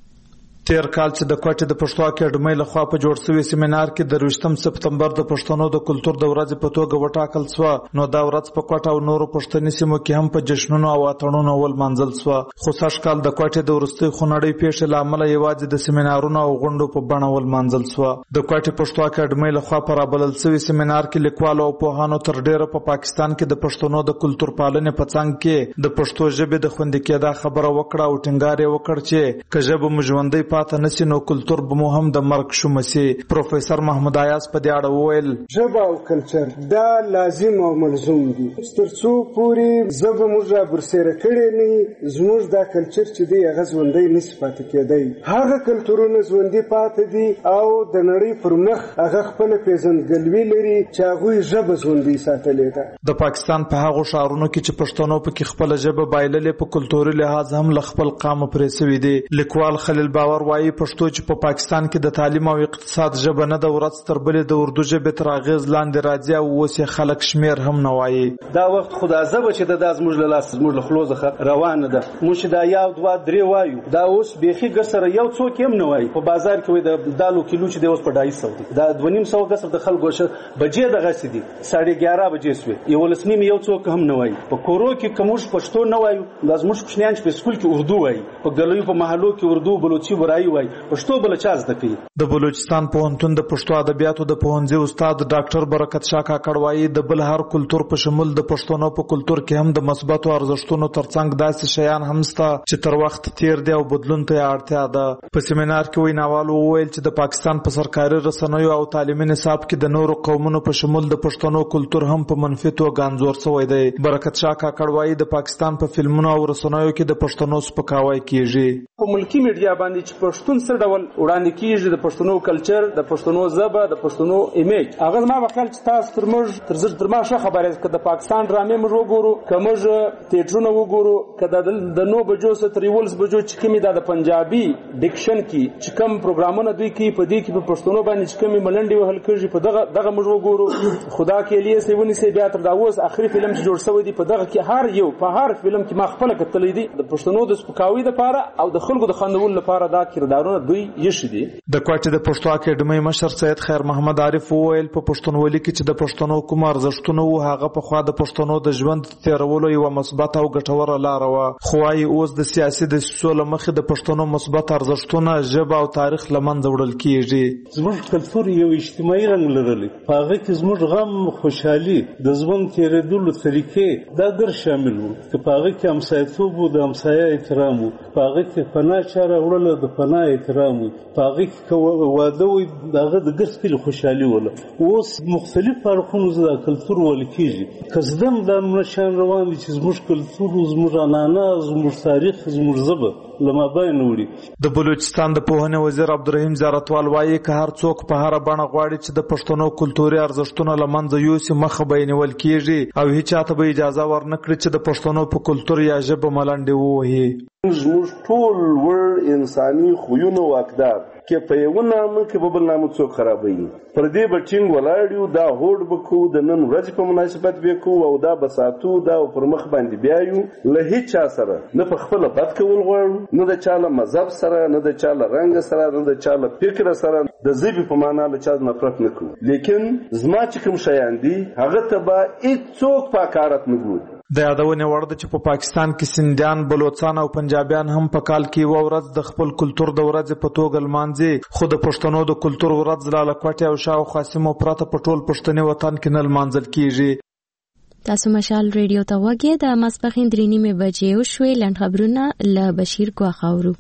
تیر کال چې د کوټې د پښتو اکیډمۍ لخوا په جوړ شوی سیمینار کې د رویشتم سپتمبر د پښتنو د کلتور د ورځې په توګه وټاکل شو، نو دا ورځ په کوټه او نورو پښتني سیمو کې هم په جشنونو او اتڼونو ول منځل شو. خو سږ کال د کوټې د ورستۍ خونړۍ پیښې له امله یوازې د سیمینارونو او غونډو په بڼه ول منځل شو. د کوټې پښتو اکیډمۍ لخوا پر بلل شوی سیمینار کې لیکوالو او پوهانو تر ډیره په پاکستان کې د پښتنو د کلتور پالنې په څنګ کې د پښتو ژبې د خوندي کېدا خبره وکړه او ټینګار یې وکړ چې که ژبه مو ژوندۍ پاتې نشي نو کلتور به مو هم د مرګ شومه سي. پروفیسور محمود ایاز په دې اړه وویل ژبه او کلچر دا لازم او ملزوم دي. ترڅو پورې ژبه موږ برسېره کړې نه زموږ دا کلچر چې دی هغه ژوندۍ نشي پاتې کېدی. هغه کلتورونه ژوندۍ پاتې دي او د نړۍ پر مخ هغه خپل پیژندګلوي لري چې هغوی ژبه ژوندۍ ساتلې ده. د پاکستان په هغو ښارونو کې چې پښتنو پکې خپل ژبه بایللې په کلتوري لحاظ هم له خپل قام پرې سوي دي. لیکوال خلیل باور وایي پښتو چې په پاکستان کې د تعلیم او اقتصاد ژبه نه د ورځ تر بلې د اردو ژبې تر اغېز لاندې راځي او اوس یې خلک شمیر هم نه وایي. دا وخت خو دا ژبه چې د دا زموږ له لاسه زموږ له خولو څخه روانه ده، موږ چې دا یو دوه درې وایو دا اوس بیخي ګسره یو څوک هم نه وایي. په بازار کې وایي د دالو کیلو چې دی اوس په ډایي سو دی، دا دوه نیم سوه ګسر د خلکو بجې دغسې دي ساړه ګیاره بجې سوې یولس نیم یو څوک هم نه وایي. په کورو کې که موږ پښتو نه وایو دا زموږ کوچنیان چې په سکول کې اردو وایي، په ګلیو په محلو کې اردو بلوچي ورایي وایي، پښتو بل چا زده کوي. د بلوچستان پوهنتون د پښتو ادبیاتو د پوهنځي استاد ډاکټر برکت شاه کاکړ وایي د بل هر کلتور په شمول د پښتنو په کلتور کې هم د مثبتو ارزښتونو ترڅنګ داسې شیان هم شته چې تر وخت تیر دی او بدلون ته اړتیا ده. په سیمینار کې ویناوالو وویل چې د پاکستان په سرکاري رسنیو او تعلیمي نصاب کې د نورو قومونو په شمول د پښتنو کلتور هم په منفي توګه انځور شوی دی. برکت شاه کاکړ وایي د پاکستان په فلمونو او رسنیو کې د پښتنو سپکاوی کیږي. په ملکی میډیا باندې چې پښتون څه ډول وړاندې کیږي د پښتنو کلچر، د پښتنو ژبه، د پښتنو ایمیج، هغه ما وکړ چې تاسو تر موږ تر زر تر ما ښه خبره ده. د پاکستان ډرامې موږ وګورو، که موږ تیټرونه وګورو، که د نو بجو سره تر یولس بجو چې کومې دا د پنجابي ډیکشن کې چې کوم پروګرامونه دوی کوي په دې کې په پښتنو باندې چې کومې ملنډې وهل کېږي په دغه دغه موږ وګورو. خدا کې لیه سی ونی سی بیا تر دا اوس اخري فلم چې جوړ شوی دی په دغه کې هر یو په هر فلم کې ما خپل کتلې دي د پښتنو د سپکاوي لپاره او د خلکو د خندولو لپاره دا کردارونه دوی یې دي. د کوټې د پښتو اکیډمۍ مشر سید خیر محمد عارف وویل په پښتونولي کې چې د پښتنو کوم ارزښتونه وو هغه په خوا د پښتنو د ژوند تیرولو یو مثبت او ګټوره لار وه. خو وايي اوس د سیاسي دسیسو له مخې د پښتنو مثبت ارزښتونه ژبه او تاریخ له منځه وړل کیږي. زموږ کلتور یو اجتماعي رنګ لرلی، په هغه کې زموږ غم، خوشحالي، د ژوند تیرېدلو طریقې دا ګر شامل وو. که په هغه کې همسایه‌توب وو د همسایه احترام وو، په هغه کې پناه چاره وړله د پناه احترام وو، په هغه کې واده وي دغه د ګرځ کلی خوشحالي وله. اوس مختلف اړخونو زده کلتور ول کېږي که زدم دا نشان روان دي چې زموږ کلتور، زموږ عنعنه، زموږ تاریخ، زموږ ژبه لما باین وړي. د بلوچستان د پوهنې وزیر عبدالرحیم زیارتوال وایي که هر څوک په هر بڼه غواړي چې د پښتنو کلتوري ارزښتونه له منځه یوسي مخه به یې نیول کېږي او هیچا ته به اجازه ورنه کړي چې د پښتنو په کلتور یا ژبه ملنډې ووهي. زموږ ټول ور انساني خویونه واقدار کې په یو نامه کې په بل نامه څوک خرابوي. پر دې به ټینګ ولاړ یو، دا هوډ به کوو د نن ورځې په مناسبت به کوو او دا به ساتو، دا پر مخ باندې بیا یو. له هیڅ چا سره نه په خپله بد کول غواړو، نه د چا له مذهب سره، نه د چا له رنګ سره، نه د چا له فکر سره د ژبې په معنا له چا نفرت نه کوو. لیکن زما چې کوم شیان دي هغه ته به هېڅوک په حقارت نه ګوري. د یادونې وړ ده چې په پاکستان کې سندیان، بلوچستان او پنجابیان هم په کال کې یوه ورځ د خپل کلتور د ورځې په توګه لمانځي، خو د پښتنو د کلتور ورځ له لکوټې او شاوخوا سیمو پرته په ټول پښتني وطن کې نه لمانځل کیږي. تاسو مشال ریډیو ته وګورئ. د ماسپښین درې نیمې بجې وشوې. لنډ خبرونه له بشیر ګواخه اورو.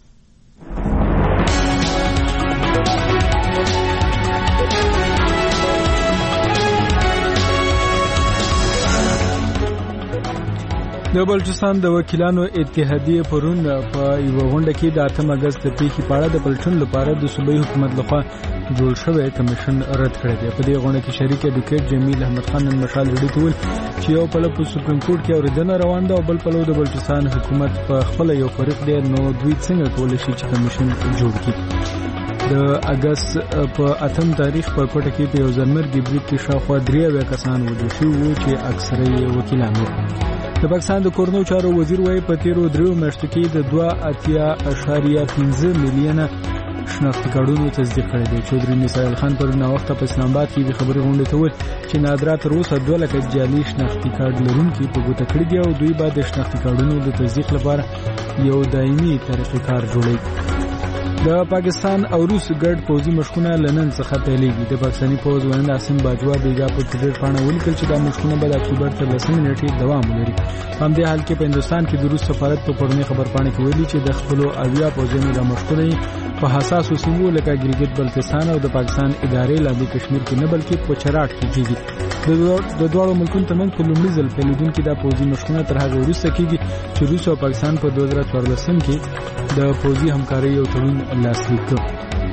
د بلوچستان د وکیلانو اتحادیه پرون په یو غونډه کې د اتم اگست د پیښې په اړه د پلټن لپاره د صوبایي حکومت لخوا جوړ شوی کمیشن رد کړی دی. په دې غونډه کې شریک اډوکیټ جمیل احمد خان نن مشال ریډیو ته ویل چې یو پلو په سپریم کورټ کې اوریدنه روان ده او بل پلو د بلوچستان حکومت په خپل یو فریق دی، نو دوی څنګه کولی شي چې کمیشن جوړ کړي. د اگست په اتم تاریخ په کوټه کې په یو ځانمرګي بریټ کې شاوخوا درې اویا کسان وژل شوي وو چې اکثره یې وکیلان وو. د پاکستان د کورنو چارو وزیر وايي په تیرو دریو میاشتو کې د دوه اتیا اشاریه پنځه میلیونه شناختی کارډونو تصدیق کړی دی. چودري نصیر خان پر ناوخته په اسلام آباد کې د خبري غونډې ته وویل چې نادرا تر اوسه دوه لکه جعلي شناختی کارډ لرونکي په ګوته کړي دي او دوی به د شناختی کارډونو د تصدیق لپاره یو دایمي طریقې کار جوړوي. د پاکستان او روس ګډ پوځي مشقونه لنن څخه پیلېږي. د پاکستاني پوځ وایند عاصم باجوا بیګا په ټویټر باندې ولیکل چې دا مشقونه به د اکتوبر تر لسمې نیټې دوام ولري. په همدې حال کې په هندوستان کې د روس سفارت په پرونی خبرپاڼه کې ویلي چې د خپلو اویا پوځیانو د مشقونه په حساسو سیمو لکه ګلګت بلتستان او د پاکستان ادارې لاندې کشمیر کې نه بلکې په چراټ کې کېږي. د دواړو ملکونو ترمنځ په لومړي ځل پیلېدونکي دا پوځي مشقونه تر هغه وروسته کېږي چې روس او پاکستان په دوه زره څوارلسم کې د پوځي همکارۍ یو تړون لاسلیک کړ.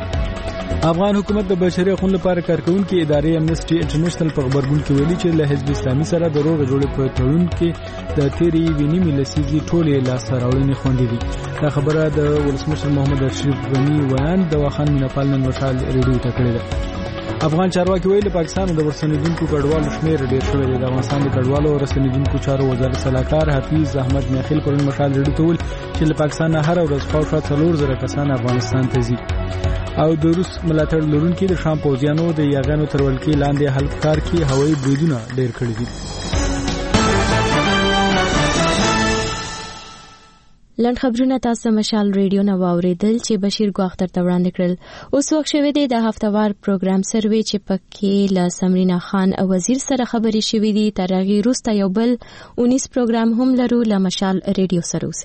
افغان حکومت د بشري حقوقو لپاره کارکونکو ادارې امنسټي انټرنیشنل په خبرګون کې ویلي چې له حزب اسلامي سره د روغ جوړې په تړون کې د تیری ویني ملسيږي ټولې لاسته راوړنې خوندې دي. دا خبره د ولسمشر محمد اشرف غنی ویان د واخان مینپال نن مشال ریډیو ته کړې ده. افغان چارواکي ویلي پاکستان د ورسنیدونکو کډوالو شمیر ډیر شوی دی. د افغانستان د کډوالو او ورسنیدونکو چارو وزارت سلاکار حفیظ احمد میخیل پرون مشال ریډیو ته ویل چې له پاکستان هر ورځ خاصه څلور زره کسان افغانستان ته ځي او د روس ملاتړ لرونکي د شام پوځیانو د یاغانو تر ولکې لاندې حلب کار کې هوایي بریدونه ډیر کړي دي. لنډ خبرونه تاسو مشال ریډیو نه واوریدل چې بشیر ګواختر ته وړاندې کړل. اوس وخت شوی دی د هفتهوار پروګرام سروي چې پکې له سمرینا خان او وزیر سره خبرې شوې دي. تر هغې وروسته یو بل اونیس پروګرام هم لرو. له مشال ریډیو سره اوسئ.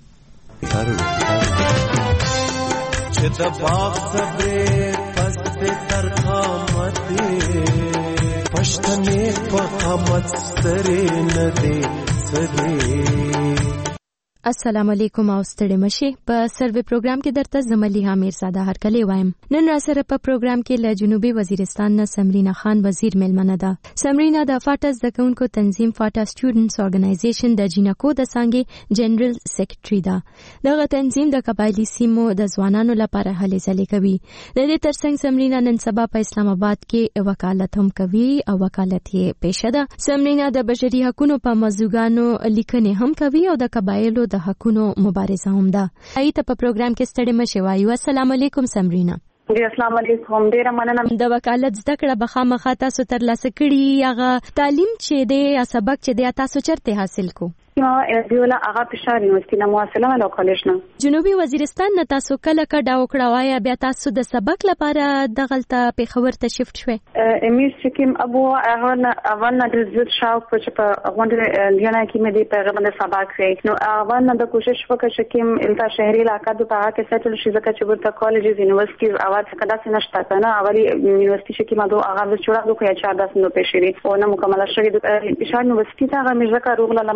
چې د باغ صبرې پسته تر قامتې پښتنې په قامت سترې نه دي سدي. السلام علیکم او ستړي مشه. په سروي پروګرام کې درته زملیها میرزاده هرکلی وایم. نن را سره په پروګرام کې له جنوبي وزیرستان نه سمرینا خان وزیر ملمنه ده. سمرینا د فاټا زدهکوونکو تنظیم فاټا سټوډنټس اورګنایزیشن د جینکو د څانګې جنرال سیکریټري ده. دغه تنظیم د قبایلی سیمو د ځوانانو لپاره هلې ځلې کوي. د دې ترڅنګ سمرینا نن سبا په اسلام آباد کې وکالت هم کوي او وکالت یې پیشه ده. سمرینا د بشري حقوقو په موضوعګانو لیکنې هم کوي او د قبایلو د حقونو مبارزه هم ده. ایته په پروګرام کې ستړي مشه وایو. السلام علیکم سمرینا. جی السلام علیکم. ډیره مننه. د وکالت زده کړه به خامخا تاسو ترلاسه کړي. هغه تعلیم چې دی یا سبق چې دی تاسو چرته حاصل کو؟ ما دیولا هغه پېښور یونیورسيټي نه مواصله له کالج نه. جنوبي وزیرستان نه تاسو کله کډه وکړه وایا بیا تاسو د سبق لپاره دغلته پېښور ته شفت شوي؟ امیر سکیم ابو اول اول نه د زړه شاو په چې په غونډه لینا کې مې د پیغام د سبق وی نو اول نه د کوشش وکړ چې کوم التا شهري علاقې د پاره کې سټل شي ځکه چې ورته کالجز یونیورسيټي اواز کدا څه نشته کنه اولی یونیورسيټي کې ما دوه هغه د چوره دوه یا چار داس نو پېښري او نه مکمل شوی د پېښور یونیورسيټي ته هغه مې ځکه روغله لمه چې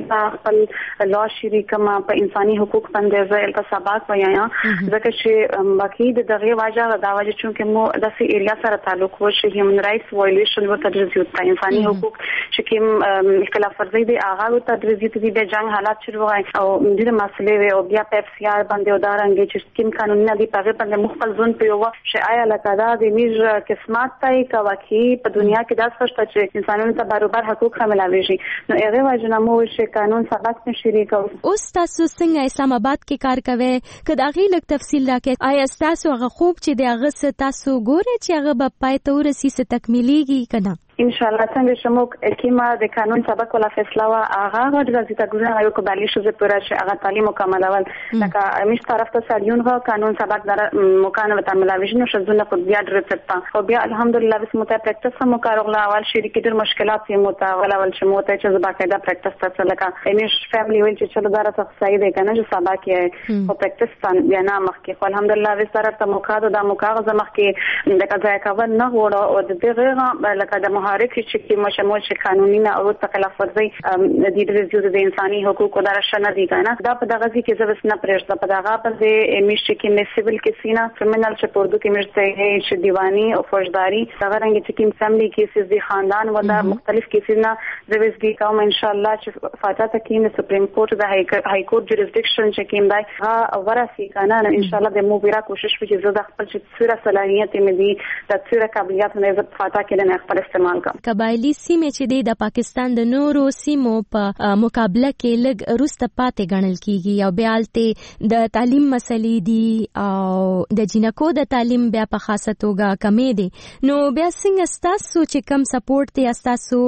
چې خپل لا شریکه ما په انساني حقوق باندې زه الته سبق وایم ځکه چې باقي د دغه واجه دا واجه چې مو د سي ایریا سره تعلق و شي هیومن رائټس وایلیشن ورته تدریس ته انساني حقوق چې کوم خلاف ورزي دي هغه ته تدریس دي د جنگ حالات شروع وای او د مسلې او بیا په اف سی آر باندې ودارنګ چې کوم قانونونه دي په باندې مخفل ځون په یو شي آیا لکه دا د میج قسمت تای کواکي په دنیا کې داس فرشته چې انسانانو ته برابر حقوق ملاويږي نو هغه واجنه مو چې قانون سبق نشري کوي. اوس تاسو څنګه اسلام آباد کې کار کوي کدا غي لک تفصیل راکې آیا تاسو هغه خوب چې د هغه تاسو ګوره چې هغه په پای ته ورسي څه تکمیليږي کنه ان شاء الله څنګه شموک کیما د قانون سبق ولا فیصله وا هغه د وزارت ګورنه یو کبالي شوزه پر چې هغه تعلیم مکمل اول لکه مش طرف ته سالیون غو قانون سبق در مکانه تعامل ویژنو شذونه په بیا درته او بیا الحمدلله بس مت پریکټس هم کارغلا اول شریک د مشکلات یې متاول اول چې مت چې باقاعده پریکټس تاسو لکه امیش فیملی ویل چې چلو دارا ته صحیح دی کنه چې سبق یې او پریکټس تان بیا نه مخ کې الحمدلله بس طرف ته مقاده د مقاغه مخ کې د کځای کول نه وړو او د دغه لکه د محرک چې مشمول شي قانوني نه او تخلاف ورزي د دې د انساني حقوقو درشنه دي کنه دا په دغه ځکه چې زبس نه پرېږده په دغه باندې میشته کې نه سیویل کې سینا کرمینل چې پردو کې مرته هي چې دیوانی او فوجداري دغه رنګ چې کوم فیملی کیسز دي خاندان ودا مختلف کیسز نه زویس دي کوم ان شاء الله چې فاتحه تکین سپریم کورټ د های کورټ جوریسډکشن چې کوم دی هغه وراسي کنه ان شاء الله د مو بیره کوشش وکړي چې زه د خپل چې څوره صلاحیت مې دي د څوره قابلیت نه زه فاتحه کې نه خپل استعمال کوم. قبایلی سیمې چې د پاکستان د نورو سیمو په مقابله کې لږ روسته پاتې ګڼل کیږي او بیا الته د تعلیم مسلې دي او د جنکو د تعلیم بیا په خاصه توګه کمې دي نو بیا څنګه تاسو چې کم سپورټ دی تاسو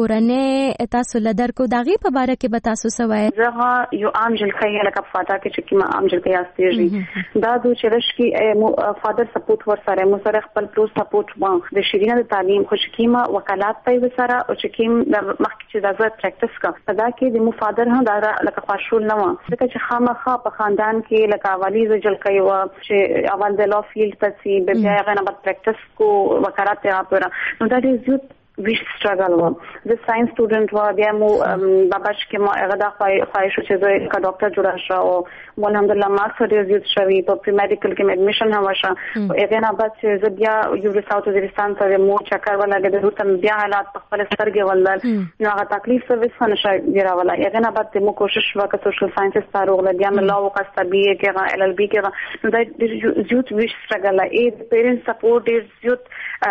کورنۍ تاسو لدر کو دغه په اړه کې به تاسو سوای زه یو عام جلخه لکه فاتا کې چې کیما عام جلخه یاستېږي دا د چرش کې فادر سپورټ ور سره مو سره خپل پرو سپورټ ما د شیرینه د تعلیم خوش کیما وکالات په سره او چې کوم د مخکې چې د زړه پریکټس کا پدا کې د مفادر هم دا لکه خاصول نه و ځکه چې خامخا په خاندان کې لکه اولی ځل کوي و چې اول د لا فیلډ پسې به بیا غنه بعد پریکټس کو وکړه ته اپره نو دا دې ویش سټرګل و د ساينس سټوډنټ و بیا مو باباش کې ما هغه د خواهش چې زه کا ډاکټر جوړ شم او الحمدلله مارکس ډیر زیات شوی په پری میډیکل کې اډمیشن هم وشو او هغه نه بعد چې زه بیا یو ساوث وزیرستان ته مو چکر ولګې د روتم بیا حالات په خپل سترګې ولل نو هغه تکلیف سرویس نه شي ګراوله هغه نه بعد مو کوشش وکړ سوشل ساينسز تاروغ لګیا مې لا وکړ بي اي کې ال ال بي کې نو دا زیات ویش سټرګل ای پیرنټ سپورټ از زیات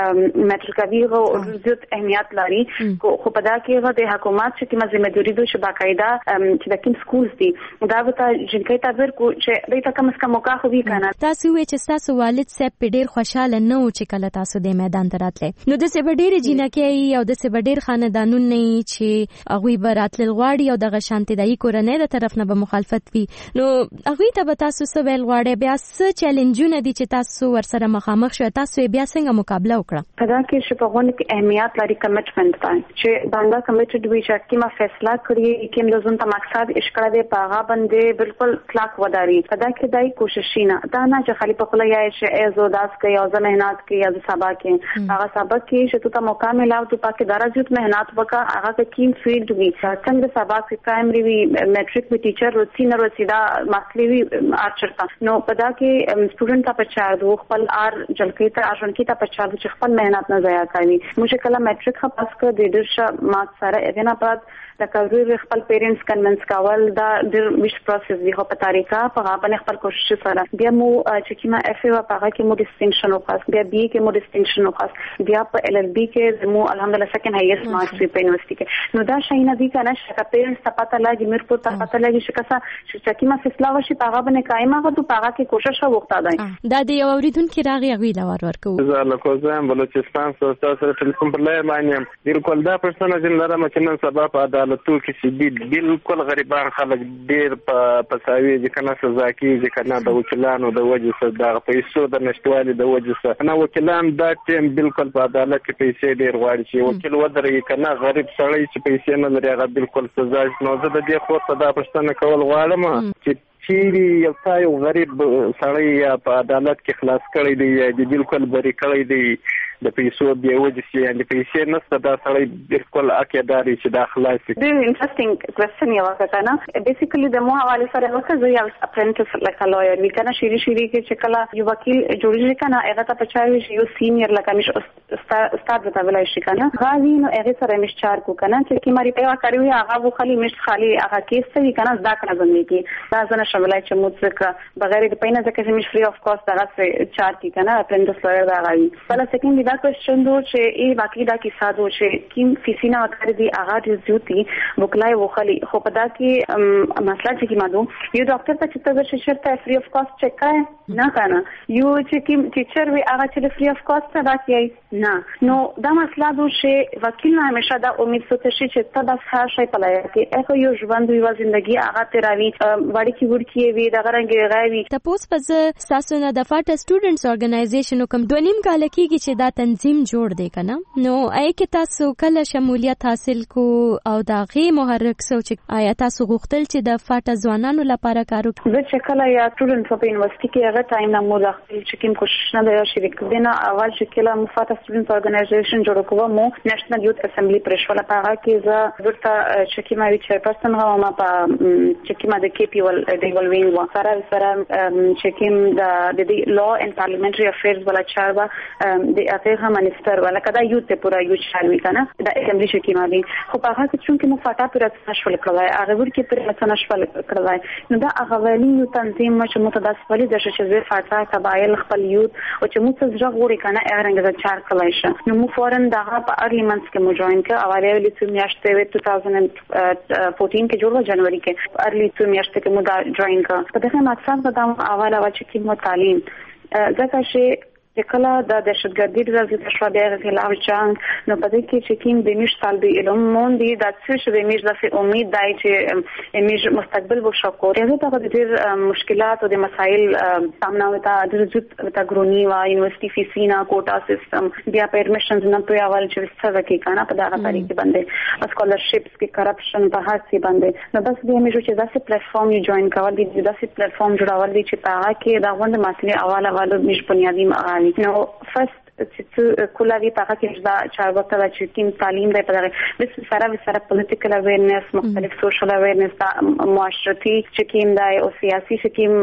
میټر کوي او زیات اهمیت لري خو په دا کې د حکومت چې کومه ذمہ داری دوی چې باقاعده چې د کوم سکولز دي دا به جنکې تاسو کو چې دوی ته کوم څه موقع خو وی کنه تاسو وی چې تاسو والد صاحب په ډیر خوشاله نه و چې کله تاسو د میدان ته راتله نو د څه ډیر جنکې او د څه ډیر خاندانونه نه چې هغه به راتل غواړي او د غشانتي دای کورنۍ د طرف نه به مخالفت وي نو هغه ته به تاسو څه ویل غواړي بیا څه چیلنجونه دي چې تاسو ورسره مخامخ شو تاسو بیا څنګه مقابله وکړه په دا کې چې په غونډه کې اهمیت لري کمټمنټ دی چې باندې کمیټډ وي چې کیما فیصله کړی کوم د زون ته مقصد اشکړه دی پاغه باندې بالکل کلاک وداري په دا کې دای کوششینا دا نه چې خالی په خپل یای چې ایزو داس کوي او زمهنات کوي یا سبا کې هغه سبا کې چې ته موقع ملاو ته پاکه درجه مهنت وکا هغه کې کیم فیلډ وي څنګه سبا کې پرایمري وي میټریک وی ټیچر او سینر او سیدا ماسلی وی ارچرتا نو په دا کې سټوډنټ ته پچار دو خپل ار جلکې ته اژن کې ته پچار چې خپل مهنت نه ضایع کوي مشه کله میټریک خلاص کړ د ډیر مات سره اغه نه بعد د کوي خپل پیرنټس کنوینس کول دا د ویش پروسس دی په طریقه په هغه خپل کوشش سره بیا مو چې کیما اف ای په هغه کې مو ډیسټینکشن وکړ بیا بی کې مو ډیسټینکشن وکړ بیا په ال ال بی کې مو الحمدلله سیکنډ هایست مارکس په یونیورسيټي کې نو دا شي نه دی کنه چې پیرنټس ته پته لګي مر په ته پته لګي چې کسا چې کیما فیصله وشي په هغه باندې قائم هغه ته په هغه کې کوشش وکړه دی دا د یو اوریدونکو راغی غوی دا ور ورکو زه له کوزم بلوچستان سره ټلیفون پر لای باندې بالکل دا پرسنه جن لرم چې نن سبا په عدالتو کې بالکل غریبان خلک ډیر په پساوي چې کنه سزا کیږي کنه د وکیلانو د وجه سره د پیسو د نشټوالي د وجه سره نه وکیلان دا ټیم بالکل په عدالت کې پیسې ډیر غواړي چې وکیل ودرې کنه غریب سړی چې پیسې نه لري هغه بالکل سزا نو زه د دې خو ته دا پښتنه کول غواړم چې چیرې یو ځای غریب سړی یا په عدالت کې خلاص کړی دی یا بالکل بری کړی دی د پیسو بیا وځي چې د پیسې نسته دا سړی بالکل عقیداري چې دا خلاص ډېر انټرېسټینګ کوېسچن یو وکړه بیسیکلی د مو حواله سره وکړه زه یو اپرنټس لکه لویر وی کنه شری شری کې چې کله یو وکیل جوړیږي کنه هغه ته پچاوي یو سینیئر لکه مش استاد ته ویلای شي کنه غاوی نو هغه سره مش چار کو کنه چې کی مری پیوا کوي هغه وو خالي مش خالي هغه کیس ته کنه زدا کنه زمي کې دا ځنه شاملای چې موږ بغیر د پینه ځکه چې مش فری اف کاست هغه څه چار کی کنه اپرنټس لویر دا غاوی بل سکند دا کوېسچن دو چې ای باقی دا کیسه دو چې کیم فیسینا وکړي دی هغه د زیوتی وکلای وو خالي خو په دا کې مسله چې کی مادو یو ډاکټر ته چې ته شرط فری اف کاست چیک کړه نه کنه یو چې کی ټیچر وی هغه چې فری اف کاست دا کوي نه نو دا مسله دو چې وکیل نه همیشه دا امید ساتي چې ته بس هر شي په لای کې اخو یو ژوند یو ژوندۍ هغه تیراوي وړي کی ورکی وی دا غرنګ غاوي تاسو پس تاسو نه د فاټ سټوډنټس اورګنایزیشن کوم دونیم کال کېږي چې دا تنظیم جوړ دی کنه نو آی کې تاسو کله شمولیت حاصل کو او دا غي محرک سوچ آیا تاسو غوښتل چې د فاټ ځوانانو لپاره کارو زه چې کله یا سټوډنټ په یونیورسيټي کې هغه ټایم نه مو داخل چې کوم کوشش نه دی شریک دینه اول چې کله مو فاټ سټوډنټ اورګنایزیشن جوړ کوو مو نېشنل یوث اسمبلی پرشوله پاغه کې زه ورته چې کی ما وی چیرپرسن هغه ما په چې کی ما د کې پی ول دی ول وینګ و سره سره چې کوم د د لا اند پارلیمنټري افیرز ولا چاروا د هغه منیسټر ولا کدا یوث ته پورا یو چالوي کنه د اسمبلی چې کی ما دی خو په هغه کې چې مو فاټا پر نشول کړای هغه ورکه پر نشول کړای نو دا هغه ویلی یو تنظیم چې متداسولي د شې زیر فاټا قبایل خپل یوث او چې مو څه ځغ وړي کنه ارنګ د چار کلای شه نو مو فورن دغه په ارلی منث کې مو جوائن ک اواله ویلی څو میاشتې و two thousand fourteen کې جوړو جنوري کې ارلی څو میاشتې کې مو دا جوائن ک په دغه مقصد د اواله وا چې کې مو تعلیم ځکه چې چې کله د دهشتګردي د ځای شو د خلاف جنگ نو په دې کې چې کوم د میش طالب علم مون دي د څه شوی میش د امید دای چې میش مستقبل و شو کوي هغه ته د ډېر مشکلات او د مسایل سامنا وتا د ضرورت وتا ګرونی وا یونیورسيټي فیسینا کوټا سیستم بیا په ایڈمیشنز نه په اول چې څه وکي کنه په دغه طریقې باندې اسکولرشپس کې کرپشن په هر څه باندې نو بس به میش چې داسې پلیټ فارم یو جوائن کول دي داسې پلیټ فارم جوړول دي چې هغه کې دا غونډه مسلې اواله والو میش بنیادی مغالي نو فرست چې کولوي په هغه کې دا چارواکه د چکیم تعلیم دی په دغه د سره سره پولیټیکل اویرنس مختلف سوشل اویرنس د معاشرتي چکیم دی او سیاسي چکیم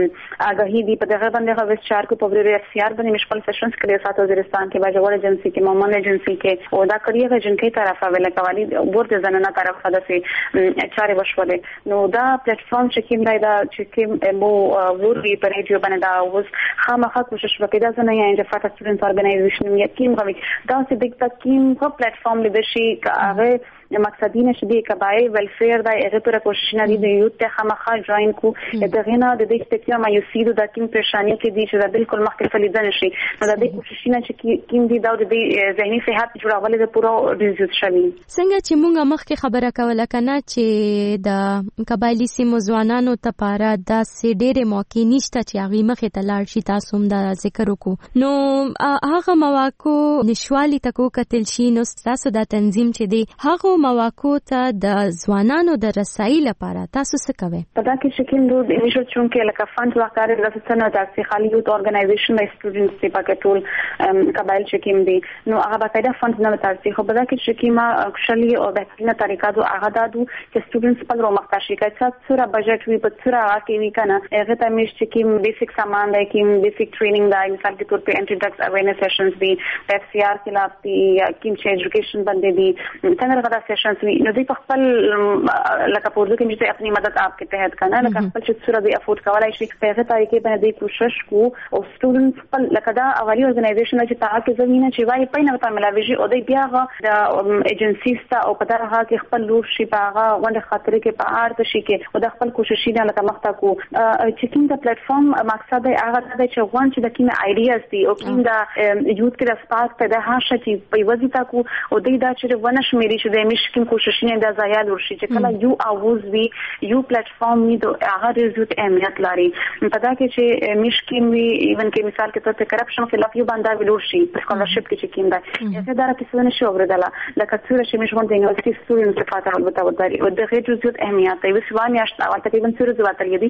آگاهی دی په دغه باندې هغه چار کو په ورې اف سی آر باندې مشکل سیشنز کړي ساتو وزیرستان کې باجوړ ایجنسی کې مومن ایجنسی کې او دا کړی هغه جن کې طرفه ویل کوالي ورته زنانه طرفه د سي چارې وشولې نو دا پلیټ فارم چکیم دی دا چکیم مو ورې په ریډیو باندې دا اوس خامخا کوشش وکړي دا زنه یې چې فاټ سټوډنټ اورګنایزیشن یقین غوي دا چې د تکیم په پلیټ فارم لیدرشي هغه مقصدی نشه دی کبای ویلفیر دا هغه پر کوشش نه دی د یوت ته خامخا جوائن کو دغه نه د دې تکیا ما یو سیدو د کوم پریشانی کې دی چې دا بالکل مخکې فلیدل شي نو د دې کوشش نه چې کیم دی دا د ذهني صحت جوړول د پورو ریزیوت شوی څنګه چې مونږه مخکې خبره کوله کنه چې د قبایلی سیمو ځوانانو ته پاره د سې ډېرې موقع نشته چې هغه مخې ته لاړ شي تاسو هم دا ذکر وکړو نو هغه مواقع نشوالي تکو کتل شي نو تاسو دا تنظیم چې دی هغه مواقع ته د ځوانانو د رسایي لپاره تاسو څه کوئ په دا کې شکل دوه د انیشل چونکه لکه فند واکاره د څنګه د خالي یوت اورګنایزیشن د سټوډنټس په پاکټول قبایل چکیم دي نو هغه باقاعده فند نه ترسي خو په دا کې شکیما اکشلی او بهترینه طریقه دو هغه دادو چې سټوډنټس په لور مختاشي کوي چې څوره بجټ وي په څوره هغه کې وی کنه هغه ته مش چکیم بیسیک سامان دی کیم بیسیک ټریننګ دی مثال کې تور په انټروډکټ اویرنس سیشنز دي اف سی آر خلاف دي کیم چې ایجوکیشن باندې دي څنګه راځي سیشنز وی نو دوی په خپل لکه په اردو کې چې خپل مدد آپ کې تحت کنه لکه خپل چې سره دی افورد کولای شي په هغه طریقې باندې کوشش کو او سټوډنټس خپل لکه دا اولی اورګنایزیشن چې تا کې زمينه چې وایي په نه پته ملاوي او دوی بیا د ایجنسیز ته او په دغه کې خپل لور شي په هغه غونډه خاطر کې په ارت شي کې او د خپل کوششونه لکه مخته کو چې کوم د پلیټ فارم مقصد دی هغه د چې غون چې د کوم ایډیاز دي او کوم د یوت کې د سپارک ته د هاشه چې په وځي تا کو او دوی دا چې ونه شمېري چې د مشکل کوششونه د زیات ورشي چې کله یو اواز وی یو پلیټ فارم وی د هغه ریزوت اهمیت لري په دا کې چې مشکل وی ایون کې مثال کې ته کرپشن خلاف یو باندې ویلورشي سکولرشپ کې چې کیند دا دا راکې څه نشو ورته لکه څوره چې مشغول دي نو چې سټوډنټ صفات البته ورته او د غیر ریزوت اهمیت وي سوان یاشت او تقریبا څوره زوات لري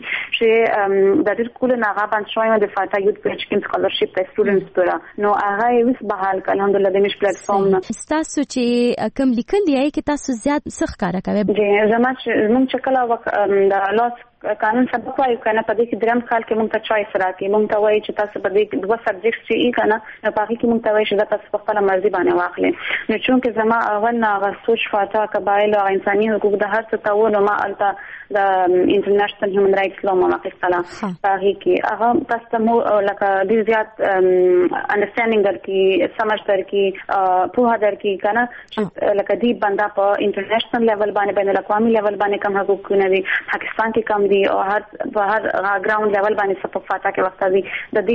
چې د دې کول نه غا باندې شوی د فاتا یو پېچ کې سکولرشپ ته سټوډنټس پر نو هغه یې بحال کله الحمدلله د مش پلیټ فارم نه تاسو چې کوم لیکل دی کې تاسو زیات څه ښکارا کوي زما چې موږ چې کله د لاس قانون سبق وایو کنه په دې کې دریم کال کې مونږ ته چوایس راکې مونږ ته وایي چې تاسو په دې دوه سبجیکټ چې یې کنه نو په هغه کې مونږ ته وایي چې تاسو په خپل مرزي باندې واخلئ نو چونکه زما اول نه غوښتل فاتا قبایل او انساني حقوق د هر څه ته ونه ما الته د انټرنیشنل هیومن رائټس لو ما واخلله په هغه کې هغه تاسو مو لکه ډیر زیات انډرستانډینګ درکې سمجھ درکې په هغه درکې کنه لکه دې بندا په انټرنیشنل لیول باندې بین الاقوامي لیول باندې کوم حقوق نه دي پاکستان کې کم دي او هر په هر ګراوند لیول باندې سپورټ فاتا کې وخت دي د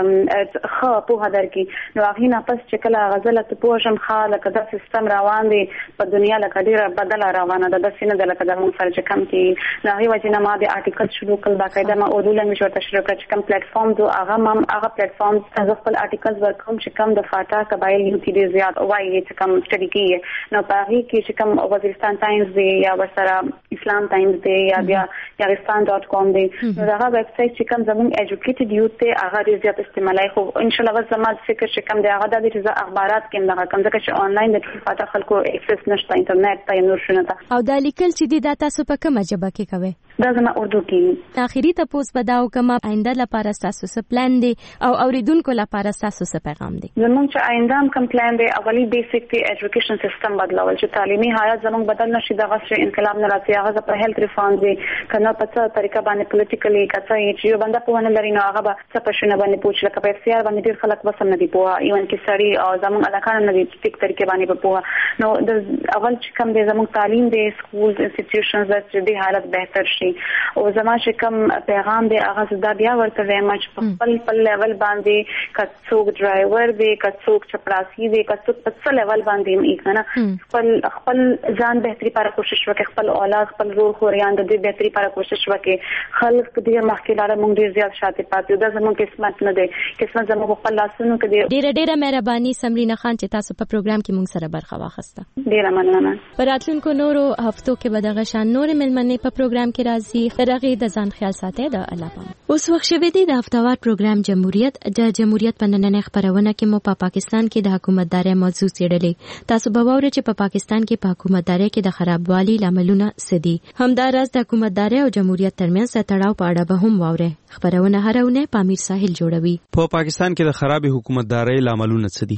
دې خو په هغه درکې نو هغه نه پس چې کله غزله ته پوښم خاله کده سیستم روان دي په دنیا لکه ډیره بدل روانه ده د سینه د لکه د مون سره چې کم کې نو هغه وجه نه ما د آرټیکل شروع کړ باقاعده ما اردو لنګویج ورته شروع کړ چې کم پلیټ فارم دو هغه ما هغه پلیټ فارم څنګه خپل آرټیکلز ورکوم چې کم د فاتا قبایل یو تي زیات وایي چې کم سټډي کیږي نو په هغه کې چې کم وزیرستان ټایمز دی یا ورسره اسلام ټایمز دی یا بیا یاغستان ډاٹ کام دی نو دا ویب سټ چې کوم زموږ ایجوکیټډ یوث ته هغه زیات استعمالای خو ان شاء الله زما فکر چې کوم دی هغه د دې اخبارات کې نه کوم ځکه چې آنلاین د فاتا خلکو اکسس نشته انټرنیټ ته نور شنه تا او دا لیکل چې د تاسو په کومه ژبه کې کوي دا زما اردو کې اخیری تاسو بداو کومه آینده لپاره تاسو څه پلان دی او اوریدونکو لپاره تاسو څه پیغام دی زموږ چې آینده هم کوم پلان دی اولی بیسیک دی ایجوکیشن سیستم بدلول چې تعلیمي حالت زموږ بدل نشي دغه چې انقلاب نه راځي هغه په هیلث ریفارم دی کنه په څه طریقه باندې پولیټیکلی کڅای چې یو بنده په ونه لري نو هغه به څه پښنه باندې پوښتنه لکه په سیار باندې ډیر خلک وسم نه دی پوها ایون کې سړی او زموږ علاقه نه دی ټیک طریقې باندې په پوها نو د اول چې کوم دی زموږ تعلیم دی سکولز انسټیټیوشنز چې دی حالت بهتر شي او زما چې کوم پیغام دی هغه زدا بیا ورته وایم چې په خپل خپل لیول باندې کڅوک ډرایور دی کڅوک چپړاسي دی کڅوک په څه لیول باندې یې کنه خپل خپل ځان بهتري لپاره کوشش وکړي خپل اولاد خپل روح خوريان د دې بهتري لپاره کوشش وکړي خلک دې مخکې لاله مونږ ډیر زیات شاته پاتې دا زموږ قسمت نه دی قسمت زموږ خپل لاسونو کې دی ډیره ډیره مهرباني سمرینا خان چې تاسو په پروګرام کې مونږ سره برخه واخیسته ډیره مننه پر راتلونکو نورو هفتو کې به دغه شان نور ملمنې په پروګرام کې راځي ترغه د ځان خیال ساتي د الله پام اوس وخت شوه دی د هفتوار پروګرام جمهوریت د جمهوریت په نننې خبرونه کې مو په پا پاکستان کې د حکومتداري موضوع څېړلې تاسو به ووري چې په پا پاکستان کې په حکومتداري کې د خرابوالي لاملونه سدي همدارس د حکومتداري او جمهوریت ترمنځ تړاو په اړه به هم واوري خبرونه هرونه پامیر ساحل جوړوي په پا پاکستان کې د خراب حکومتداري لاملونه سدي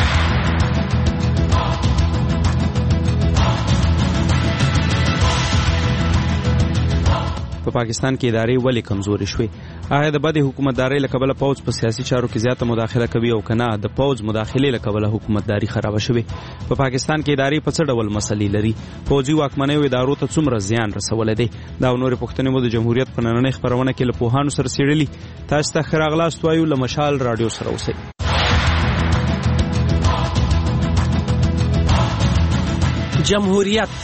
په پاکستان کې ادارې ولې کمزوري شوې آیا د بد حکومتداري له کبله پوز په سیاسي چارو کې زیاته مداخله کوي او کنه د پوز مداخله له کبله حکومتداري خراب شوې په پاکستان کې ادارې په څه ډول مسلې لري پوزي واکمنۍ او ادارو ته څومره زیان رسول دي دا نور پښتنې مو د جمهوریت په نننۍ خبرونه کې له پوهانو سره سیړلي تاسو ته خراغلاست وایو له مشال رادیو سره اوسئ جمهوریت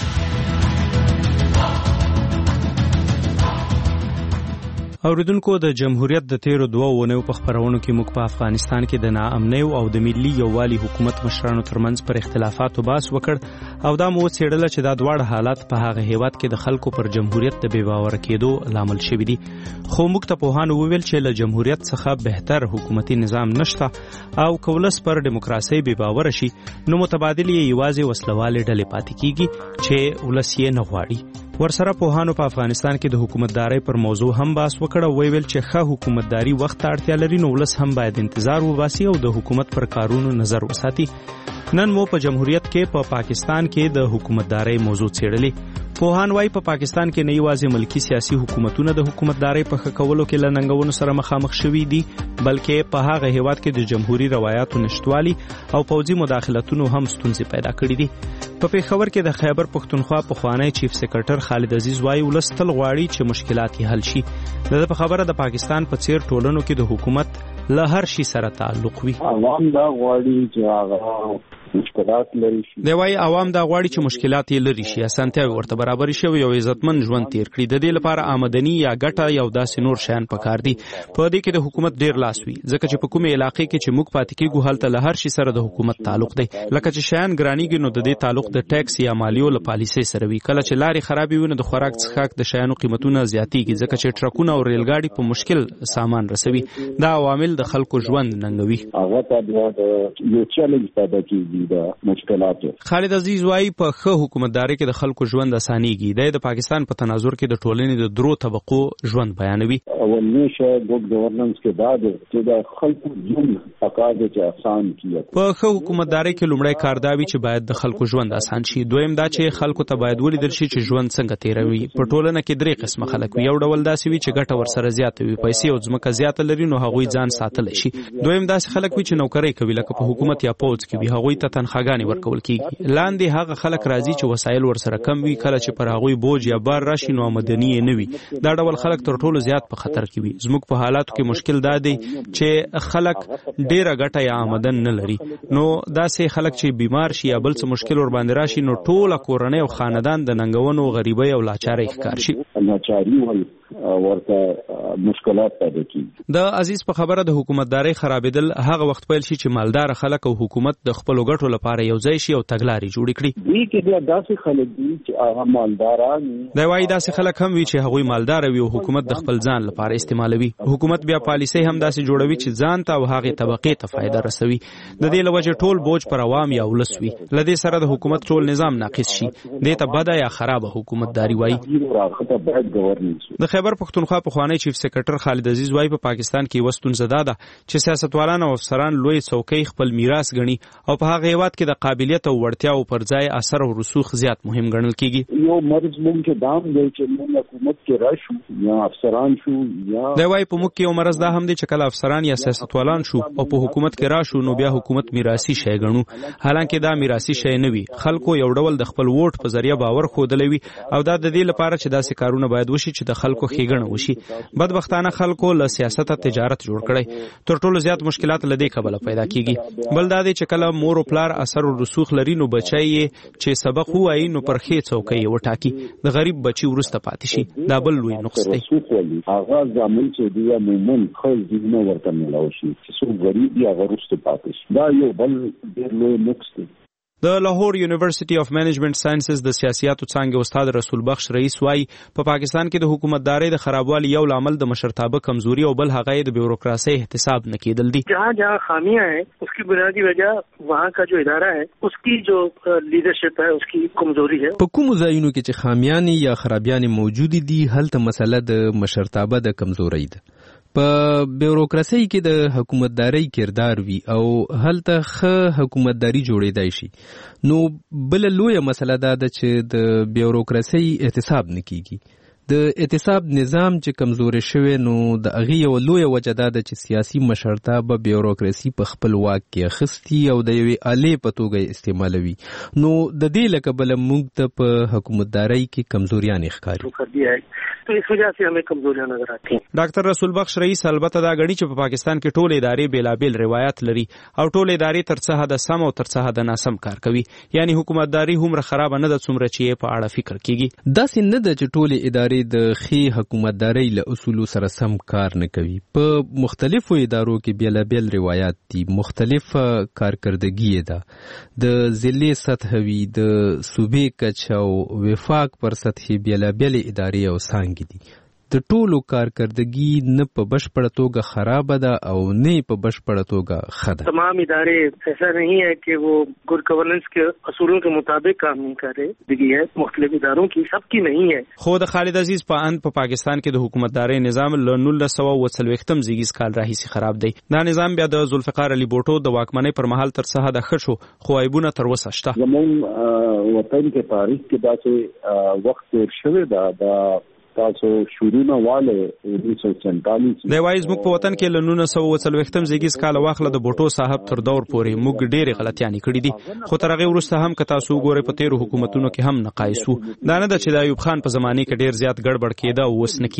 اوریدونکو د جمهوریت د تیرو دوه ونیو په خبرونو کې موږ په افغانستان کې د ناامنۍ او د ملي یووالي حکومت مشرانو ترمنځ پر اختلافاتو باس وکړ او دا مو څېړل چې دا دواړه حالات په هغه هیواد کې د خلکو پر جمهوریت د بې باور کېدو لامل شوي دي خو موږ ته پوهانو وویل چې له جمهوریت څخه بهتر حکومتي نظام نشته او کولس پر دیموکراسي بې باور شي نو متبادل یې یوازې وسلوالې ډلې پاتې کیږي چې ولس یې نه غواړي ورسره پوهانو په افغانستان کې د حکومتداري پر موضوع هم باس وکړ او ویل چې ښه حکومتداري وخت ته اړتیا لري نو ولس هم باید انتظار وباسي او د حکومت پر کارونو نظر وساتي نن مو په جمهوریت کې په پا پاکستان کې د حکومتداري موضوع څېړلې پوهان وايي په پا پاکستان کې نه یوازې ملکی سیاسي حکومتونه د حکومتداري په ښه کولو کې له ننګونو سره مخامخ شوي دي بلکې په هغه هیواد کې د جمهوریت روایتو نشټوالي او پوځي مداخلتونو هم ستونزې پیدا کړې دي په پیښور کې د خیبر پښتونخوا پخوانی چیف سیکرټر خالد عزیز وايي ولستل غواړي چې مشکلات یې حل شي د خبره د پاکستان په څیر ټولنو کې د حکومت له هر شي سره تعلق وي عوام دا غواړي چې هغه مشکلات لري شي. دی وايي عوام دا غواړي چې مشکلات یې لري شي، اسانتیاوې ورته برابر شي او یو عزتمن ژوند تیر کړي. د دې لپاره آمدنی یا ګټه یو داسې نور شیان پکار دي. په دې کې د حکومت ډیر لاس وي، ځکه چې په کومه علاقې کې چې موږ پاتې کېږو هلته له هر شي سره د حکومت تعلق دی. لکه چې شیان ګرانیږي نو د دې تعلق د ټیکس یا مالیو له پالیسۍ سره وي. کله چې لارې خرابې وي نو د خوراک څښاک د شیانو قیمتونه زیاتېږي، ځکه چې ټرکونه او ریل ګاډي په مشکل سامان رسوي. دا عوامل د خلکو ژوند ننګوي. هغه ته د یو چیلنج پیدا کیږي د مشکلات. خالد عزیز وايي په ښه حکومتداري کې د خلکو ژوند اسانيږي. د پاکستان په تناظر کې د ټولنې د درو طبقو ژوند بیانوي. اولنی شه ګډ گورننس کې بعد چې د خلکو ژوند پکار دي چې آسان کیږي. په ښه حکومتداري کې لومړی کار دا وي چې باید د خلکو ژوند آسان شي. دویم دا چې خلکو ته باید ولیدل شي چې ژوند څنګه تیروي. په ټولنه کې درې قسمه خلک وي. یو ډول داسې وي چې ګټه ورسره زیاته وي، پیسې او ځمکه زیاته لري نو هغوی ځان ساتلی شي. دویم داسې خلک وي چې نوکرۍ کوي، لکه په حکومت یا پوځ کې وي، هغوی ته تنخواګانې ورکول کیږي. لاندې هغه خلک راځي چې وسایل ورسره کم وي، کله چې پر هغوی بوج یا بار راشي نو آمدني یې نه وي. دا ډول خلک تر ټولو زیات په خطر کې وي. زموږ په حالاتو کې مشکل دا دی چې خلک ډیره ګټه یا آمدن نه لري، نو داسې خلک چې بیمار شي یا بل څه مشکل ور باندې راشي نو ټوله کورنۍ او خاندان د ننګونو، غریبۍ او لاچارۍ ښکار شي. لاچاري ول ورته مشکلات پیدا کیږي. د عزیز په خبره د حکومتداري خرابېدل هغه وخت پیل شي چې مالدار خلک او حکومت د خپلو ګټو لپاره یو ځای شي او تګلارې جوړې کړي. دوی کې بیا داسې خلک دي چې هغه مالداران دی وايي داسې خلک هم وي چې هغوی مالدار وي او حکومت د خپل ځان لپاره استعمالوي. حکومت بیا پالیسۍ هم داسې جوړوي چې ځان ته او هغې طبقې ته فایده رسوي. د دې له وجې ټول بوج پر عوام یا ولس وي. له دې سره د حکومت ټول نظام ناقص شي. دې ته بده یا خرابه حکومتداري وایي. د خیبر پښتونخوا پخوانی چیف سیکرټر خالد عزیز وايي په پاکستان کې یوه ستونزه دا ده چې سیاستوالان او افسران لوی څوکۍ خپل میراث ګڼي او په هغه هېواد کې د قابلیت او وړتیاو پر ځای اثر او رسوخ زیات مهم ګڼل کېږي. یو مرز ممکن دا هم دی چې موږ حکومت کې راشو یا افسران شو یا دی وايي په موږ کې یو مرز دا هم دی چې کله افسران یا سیاستوالان شو او په حکومت کې راشو نو بیا حکومت میراثي شی ګڼو، حالانکه دا میراثي شی نه وي. خلکو یو ډول د خپل ووټ په ذریعه باور ښودلی وي او دا د دې لپاره چې داسې کارونه باید وشي چې د خلکو ښېګڼه وشي. بدبختانه خلکو له سیاسته تجارت جوړ کړی. تر ټولو زیات مشکلات له دې کبله پیدا کیږي. بل دا دی چې کله مور او پلار اثر او رسوخ لري نو بچی یې چې سبق ووایي نو پر ښې څوکۍ یې وټاکي. د غریب بچي وروسته پاتې شي. دا بل لوی نقص دی. هغه ځامن چې دی عموماً خل ذهنه ورته ملاوي شي چې څوک غریب یا وروسته پاتې شي. دا یو بل ډېر لوی نقص دی. د لاهور یونیورسيټي اف منیجمنت ساينسز د سیاسياتو څانګې استاد رسول بخش رئیس وايي په پاکستان کې د حکومتدارۍ د خرابوالي یو لامل د مشرتابه کمزوري او بل هغه د بیوروکراسي احتساب نه کېدل دي. جہاں جہاں خامیاں ہیں اس کی بنیادی وجہ وہاں کا جو ادارہ ہے اس کی جو لیڈرشپ ہے اس کی کمزوری ہے. په کوم ځایونو کې چې خامیان یا خرابیان موجود دي هلته مسله د مشرتابه د کمزوري ده. په بیوروکراسي کې د حکومتدارۍ کردار وي او هلته ښه حکومتداري جوړېدای شي. نو بل لویه مسله دا ده چې د بیوروکراسي احتساب نه کیږي. د احتساب نظام چې کمزوري شوی نو د هغې یوه لویه وجه دا ده چې سیاسي مشرتابه بیوروکراسي په خپل واک کې اخیستي او د یوې آلې په توګه استعمالوي. نو د دې له کبله موږ ته په حکومتدارۍ کې کمزوریانې ښکاري. تو اس وجہ سے ہمیں کمزوریاں نظر آتی ہیں. ډاکټر رسول بخش رئیس البته دا غړي چې په پاکستان کې ټول ادارې بیلابیل روایت لري او ټول ادارې تر څه حد سم او تر څه حد ناسم کار کوي. یعنی حکومتداري هم خراب نه ده څومره چې په اړه فکر کیږي. داسې نه ده چې ټول ادارې د ښې حکومتدارۍ له اصولو سره سم کار نه کوي. په مختلفو ادارو کې بیلابیل روایت دي، مختلفه کارکردګي ده، د ضلع سطح وي، د صوبې کچه او وفاق پر سطح بیلابیل ادارې او څانګې دي. د ټولو کارکردګي نه په بشپړه توګه خرابه ده او نه په بشپړه توګه ښه ده. تمام ادارے ایسا نہیں ہے کہ وہ گڈ گورننس کے اصولوں کے مطابق کام نہیں کر رہے. دیگه مختلف اداروں کی سب کی نہیں ہے. خو د خالد عزیز په اند په پاکستان کې د حکومتدارۍ نظام له نولس سوه اوه څلوېښتم زیږیز کال راهیسې خراب دی. دا نظام بیا د ذوالفقار علي بوټو د واکمنۍ پر مهال تر څه حده ښه شو خو عیبونه تر اوسه شته. زموږ وطن کې تاریخ کې داسې وخت تېر شوی ده د تاسو شورونه والے انیس سو سینتالیس دی وايي زموږ په وطن کې له نولس سوه اوه څلوېښتم زیږیز کاله واخله د بوټو صاحب تر دور پورې موږ ډېرې غلطیانې کړي دي. خو تر هغې وروسته هم که تاسو وګورئ په تېرو حکومتونو کې هم نقایص وو. دا نه ده چې د ایوب خان په زمانې کې ډېر زیات ګډوډ کېده او اوس نه کېږي.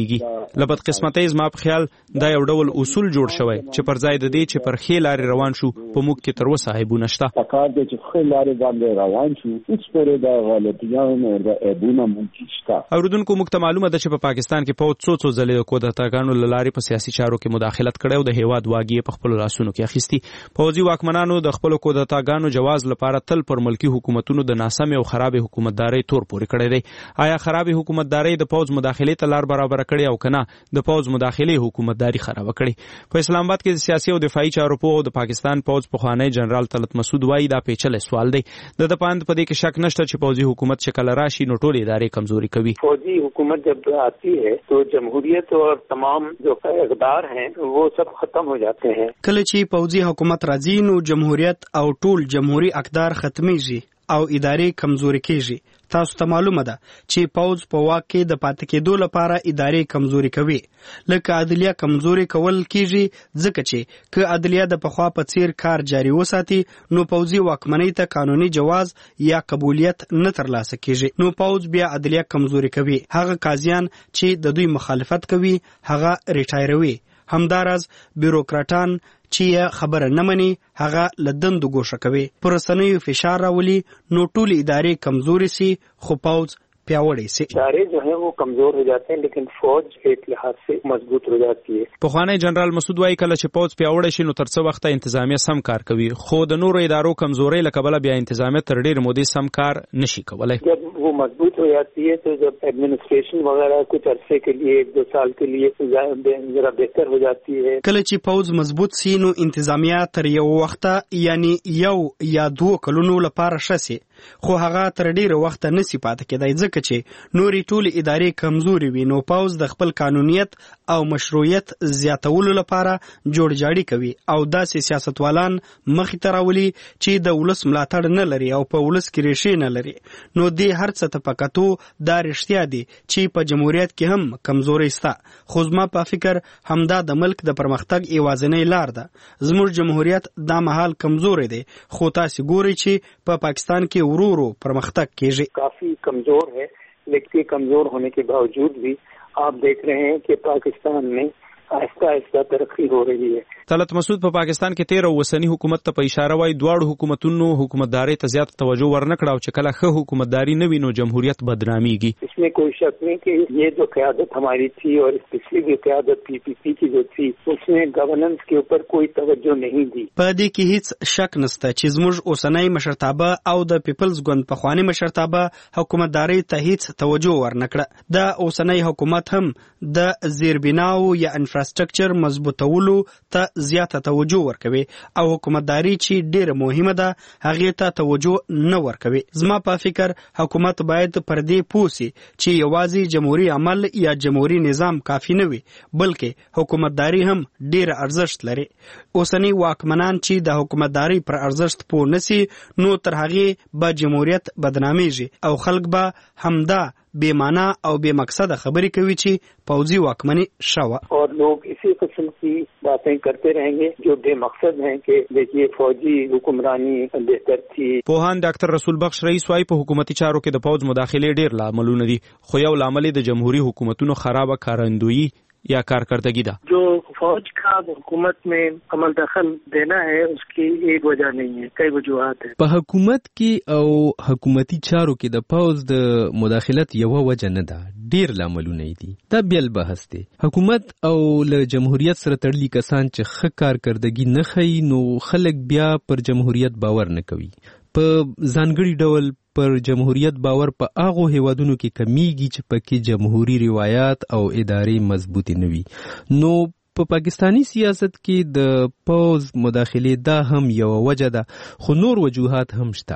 لبد قسمتۍ زما په خیال دا یو ډول اصول جوړ شوی چې پر ځای د دې چې پر ښې لارې روان شو په موږ کې تر اوسه عیبونه شته. پکار دی چې ښې لارې باندې روان شو، هیڅ پورې د غلطیانو او د عیبونو ممکن شته. اوریدونکو موږ ته معلومه ده چې په پاکستان کې پوځ څو څو ځلې د کودتاګانو له لارې په سیاسي چارو کې مداخلت کړی او د هیواد واګې په خپلو لاسونو کې اخیستي. پوځي واکمنانو د خپلو کودتاګانو جواز لپاره تل پر ملکي حکومتونو د ناسمې او خرابې حکومتدارۍ تور پورې کړی دی. آیا خرابې حکومتدارۍ د پوځ مداخلې ته لار برابره کړې او کنه د پوځ مداخلې حکومتداري خرابه کړې؟ په اسلام آباد کې د سیاسي او دفاعي چارو په د پاکستان پوځ پخوانی جنرال طلعت مسعود وایي دا پیچلی سوال دی. د پاند په دې کې شک نشته چې پوځي حکومت شکل راشي نو ټولې ادارې کمزوري کوي. فوجی حکومت جب آتی ہے تو جمہوریت اور تمام جو اقدار ہیں وہ سب ختم ہو جاتے ہیں. کله چې پوځي حکومت راځي نو جمهوریت او ټول جمهوریت اقدار ختميږي او ادارې کمزوري کیږي. تاسو ته معلومه ده چې پوځ په واک کې د پاتې کېدو لپاره ادارې کمزوري کوي، لکه عدلیه کمزوري کول کیږي ځکه چې که عدلیه د پخوا په څیر کار جاري وساتي نو پوځي واکمنۍ ته قانوني جواز یا قبولیت نه ترلاسه کیږي، نو پوځ بیا عدلیه کمزوري کوي. هغه قاضیان چې د دوی مخالفت کوي هغه ریټایروي. همداراز بیروکراټان چې خبره نه مني هغه لدند ګوښه کوي، پر رسنیو فشار راولي نو ټول ادارې کمزوري سي خو پوځ پیاوړی سي. ادارې جو ہیں وہ کمزور ہو جاتے ہیں لیکن فوج ایک لحاظ سے مضبوط ہو جاتی ہے. پخوانی جنرال مسعود وایي کله چې پوځ پیاوړی شي نو تر څه وخته انتظامیه سم کار کوي، خو د نورو ادارو کمزورۍ له کبله بیا انتظامیه تر ډېرې مودې سم کار نشي کولی. جب وہ مضبوط ہو جاتی ہے تو جب ایڈمنسٹریشن وغیرہ کچھ عرصے کے لیے ایک دو سال کے لیے ذرا بہتر ہو جاتی ہے. کله چې پوځ مضبوط سي نو انتظامیه تر یو وخته یعنی یو یا دوه کلونو لپاره ښه سي، خو هغه تر ډیره وخت نه سی پاتې کېدای ځکه چې نورې ټولې ادارې کمزوري وي. نو پوځ د خپل قانونیت او مشروعیت زیاتولو لپاره جوړ جاړي کوي او داسې سیاستوالان مخې ته راولي چې د ولس ملاتړ نه لري او په ولس کې ریښې نه لري. نو دې هر څه ته په کتو دا رښتیا دي چې په جمهوریت کې هم کمزوري شته، خو زما په فکر همدا د ملک د پرمختګ یوازینۍ لار ده. زموږ جمهوریت دا مهال کمزوري دی، خو تاسو ګورئ چې په پاکستان کې ورورو پرمختګ کیږي. کافی کمزور ہے لیکن کمزور ہونے کے باوجود بھی آپ دیکھ رہے ہیں کہ پاکستان میں آہستہ آہستہ ترقی ہو رہی ہے. طلعت مسعود په پاکستان کې تیر اوسنی حکومت ته په اشاره وای دواړو حکومتونو حکومتداري ته زیات توجه ورنکړه او چې کله ښه حکومتداري نه وي نو جمهوریت بدناميږي. اس میں کوئی شک نہیں کہ یہ جو قیادت ہماری تھی اور اس پچھلی جو قیادت پی پی پی کی جو تھی اس میں گورننس کے اوپر کوئی توجہ نہیں دی. په دې کې هیڅ شک نشته چې زموږ اوسنی مشرتابه او د پیپلز ګوند پخوانی مشرتابه حکومتداري ته هیڅ توجه ورنکړه. د اوسنی حکومت هم د زیربناو یا انفراستراکچر مضبوطولو ته زیاته توجه ورکوي او حکومتداري چې ډیره مهمه ده هغه ته توجه نه ورکوي. زما په فکر حکومت باید پر دې پوه سي چې یوازې جمهوریت عمل یا جمهوریت نظام کافی نه وي بلکې حکومتداري هم ډیره ارزښت لري. اوسنی واکمنان چې د حکومتداري پر ارزښت پوه نسی نو تر هغه به جمهوریت بدناميږي او خلک به همدا بے معنی او بے مقصد خبریں کوي چې پوځي واکمنی شوه اور لوگ اسی قسم کی باتیں کرتے رہیں گے جو بے مقصد ہیں کہ دیکھیے فوجی حکمرانی بہتر تھی. پوهان ډاکټر رسول بخش رئیس وايي په حکومتي چارو کې د پوځ مداخله ډیر لاملونه دي، خو یو لامل د جمهوریت حکومتونو خرابه کارندویی یا کارکردگی ده. جو فوج کا حکومت میں عمل دخل دینا ہے اس کی ایک وجہ نہیں ہے، کئی وجوہات ہیں. په حکومت کې او حکومتي چارو کې د پوز د مداخلت یو وجه نه ده، ډیر لاملونه دي. دا بیل بحث دی. حکومت او له جمهوریت سره تړلي کسان چې ښه کارکردگی نه ښیي نو خلک بیا پر جمهوریت باور نه کوي. په ځانګړي ډول پر جمهوریت باور په هغو هیوادونو کې کمیږي چې پکې جمهوری روایات او ادارې مضبوطې نه وي. نو په پاکستانی سیاست کې د پوز مداخله دا هم یو وجه ده، خو نور وجوهات هم شته.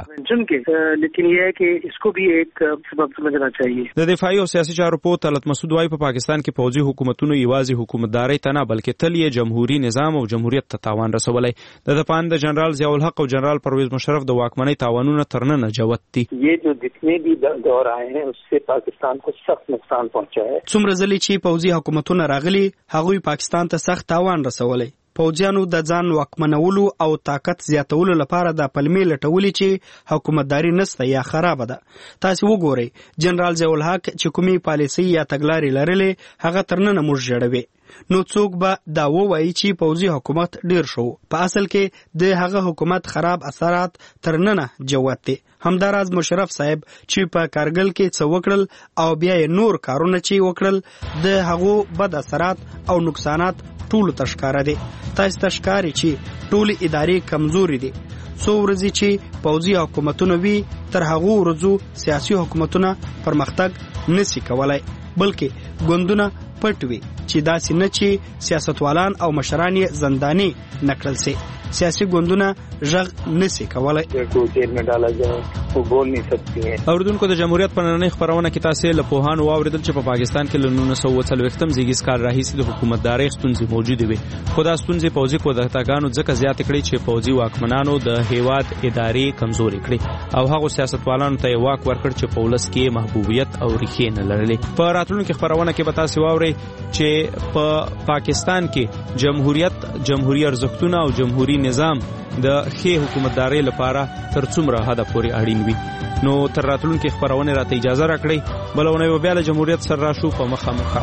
لیکن یہ ہے کہ اس کو بھی ایک سبب سمجھنا چاہیے. د دفاعي او سیاسي چارو په طلعت مسعود وايي په پاکستان کې پوځي حکومتونو یوازې حکومتداري ته نه بلکې تل یې جمهوری نظام او جمهوریت ته تاوان رسولی. د دپان د جنرال ضیاء الحق او جنرال پرویز مشرف د واکمنۍ تاوانونه تر ننه جوت دي. یہ جو جتنے بھی دور آئے ہیں اس سے پاکستان کو سخت نقصان پہنچا ہے. څومره ځلې چې پوځي حکومتونه راغلي هغوی پاکستان ته سخت تاوان رسولی. پوځیانو د ځان واکمنولو او طاقت زیاتولو لپاره د پلمې لټولې چې حکومتداري نسته یا خرابه ده. تاسو وګورئ جنرال ضیاء الحق چې کومي پالیسي یا تګلارې لرلې هغه ترننه موږ جوړوي. نو څوک به دا ووایي چې پوځي حکومت ډیر شو. په اصل کې د هغه حکومت خراب اثرات ترننه جوت دي. همداراز مشرف صاحب چې په کارګل کې څه وکړل او بیا نور کارونه چې وکړل د هغو بد اثرات او نقصانات ټول تشکاره دي. تاسو تشکاري چې ټول ادارې کمزوري دي. څو ورځې چې پوځي حکومتونه وي تر هغو ورځو سیاسي حکومتونه پرمختګ نشي کولای، بلکې ګوندونه پټ وي چې داسې نه چې سیاستوالان او مشران یې زنداني نکړل سي. سیاسي ګوندونه ژغ نشي کولای. جیل میں ڈالا جائے وہ بول نہیں سکتی ہیں. اوریدونکو د جمهوریت په نړۍ خبرونه کې تاسو له پوهانو واوریدل چې په پاکستان کې له نولس سوه څلوېښتم زیږیز کال راهیسې د حکومتدارۍ ستونزې موجودې وي. خو دا ستونزې پوځي کودتاګانو ځکه زیاتې کړې چې پوځي واکمنانو د هیواد ادارې کمزورې کړې او هغو سیاستوالانو ته یې واک ورکړ چې په ولس کې محبوبیت او ریښې نه لرلې. په راتلونکي خبرونه کې به تاسو واورئ چې په پاکستان کې جمهوریت، جمهوریت ارزښتونه او جمهوریت نظام د ښې حکومتدارۍ لپاره تر څومره حده پورې اړین وي. نو تر راتلونکي خبرونه راته اجازه راکړئ، بله اونۍ به بیا له جمهوریت سره راشو په مخامخ.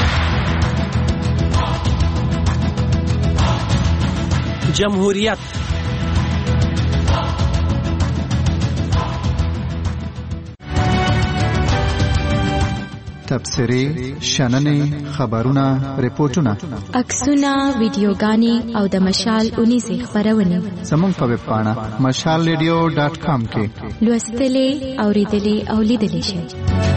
جمهوریت تبصرې، شننې، خبرونه، ریپورتونه، عکسونه، ویډیوګانې او د مشال اونیزې خبرونه زموږ په ویب پاڼه مشال ریډیو ډاټ کام کې لوستلې، اوریدلې او لیدلې شئ.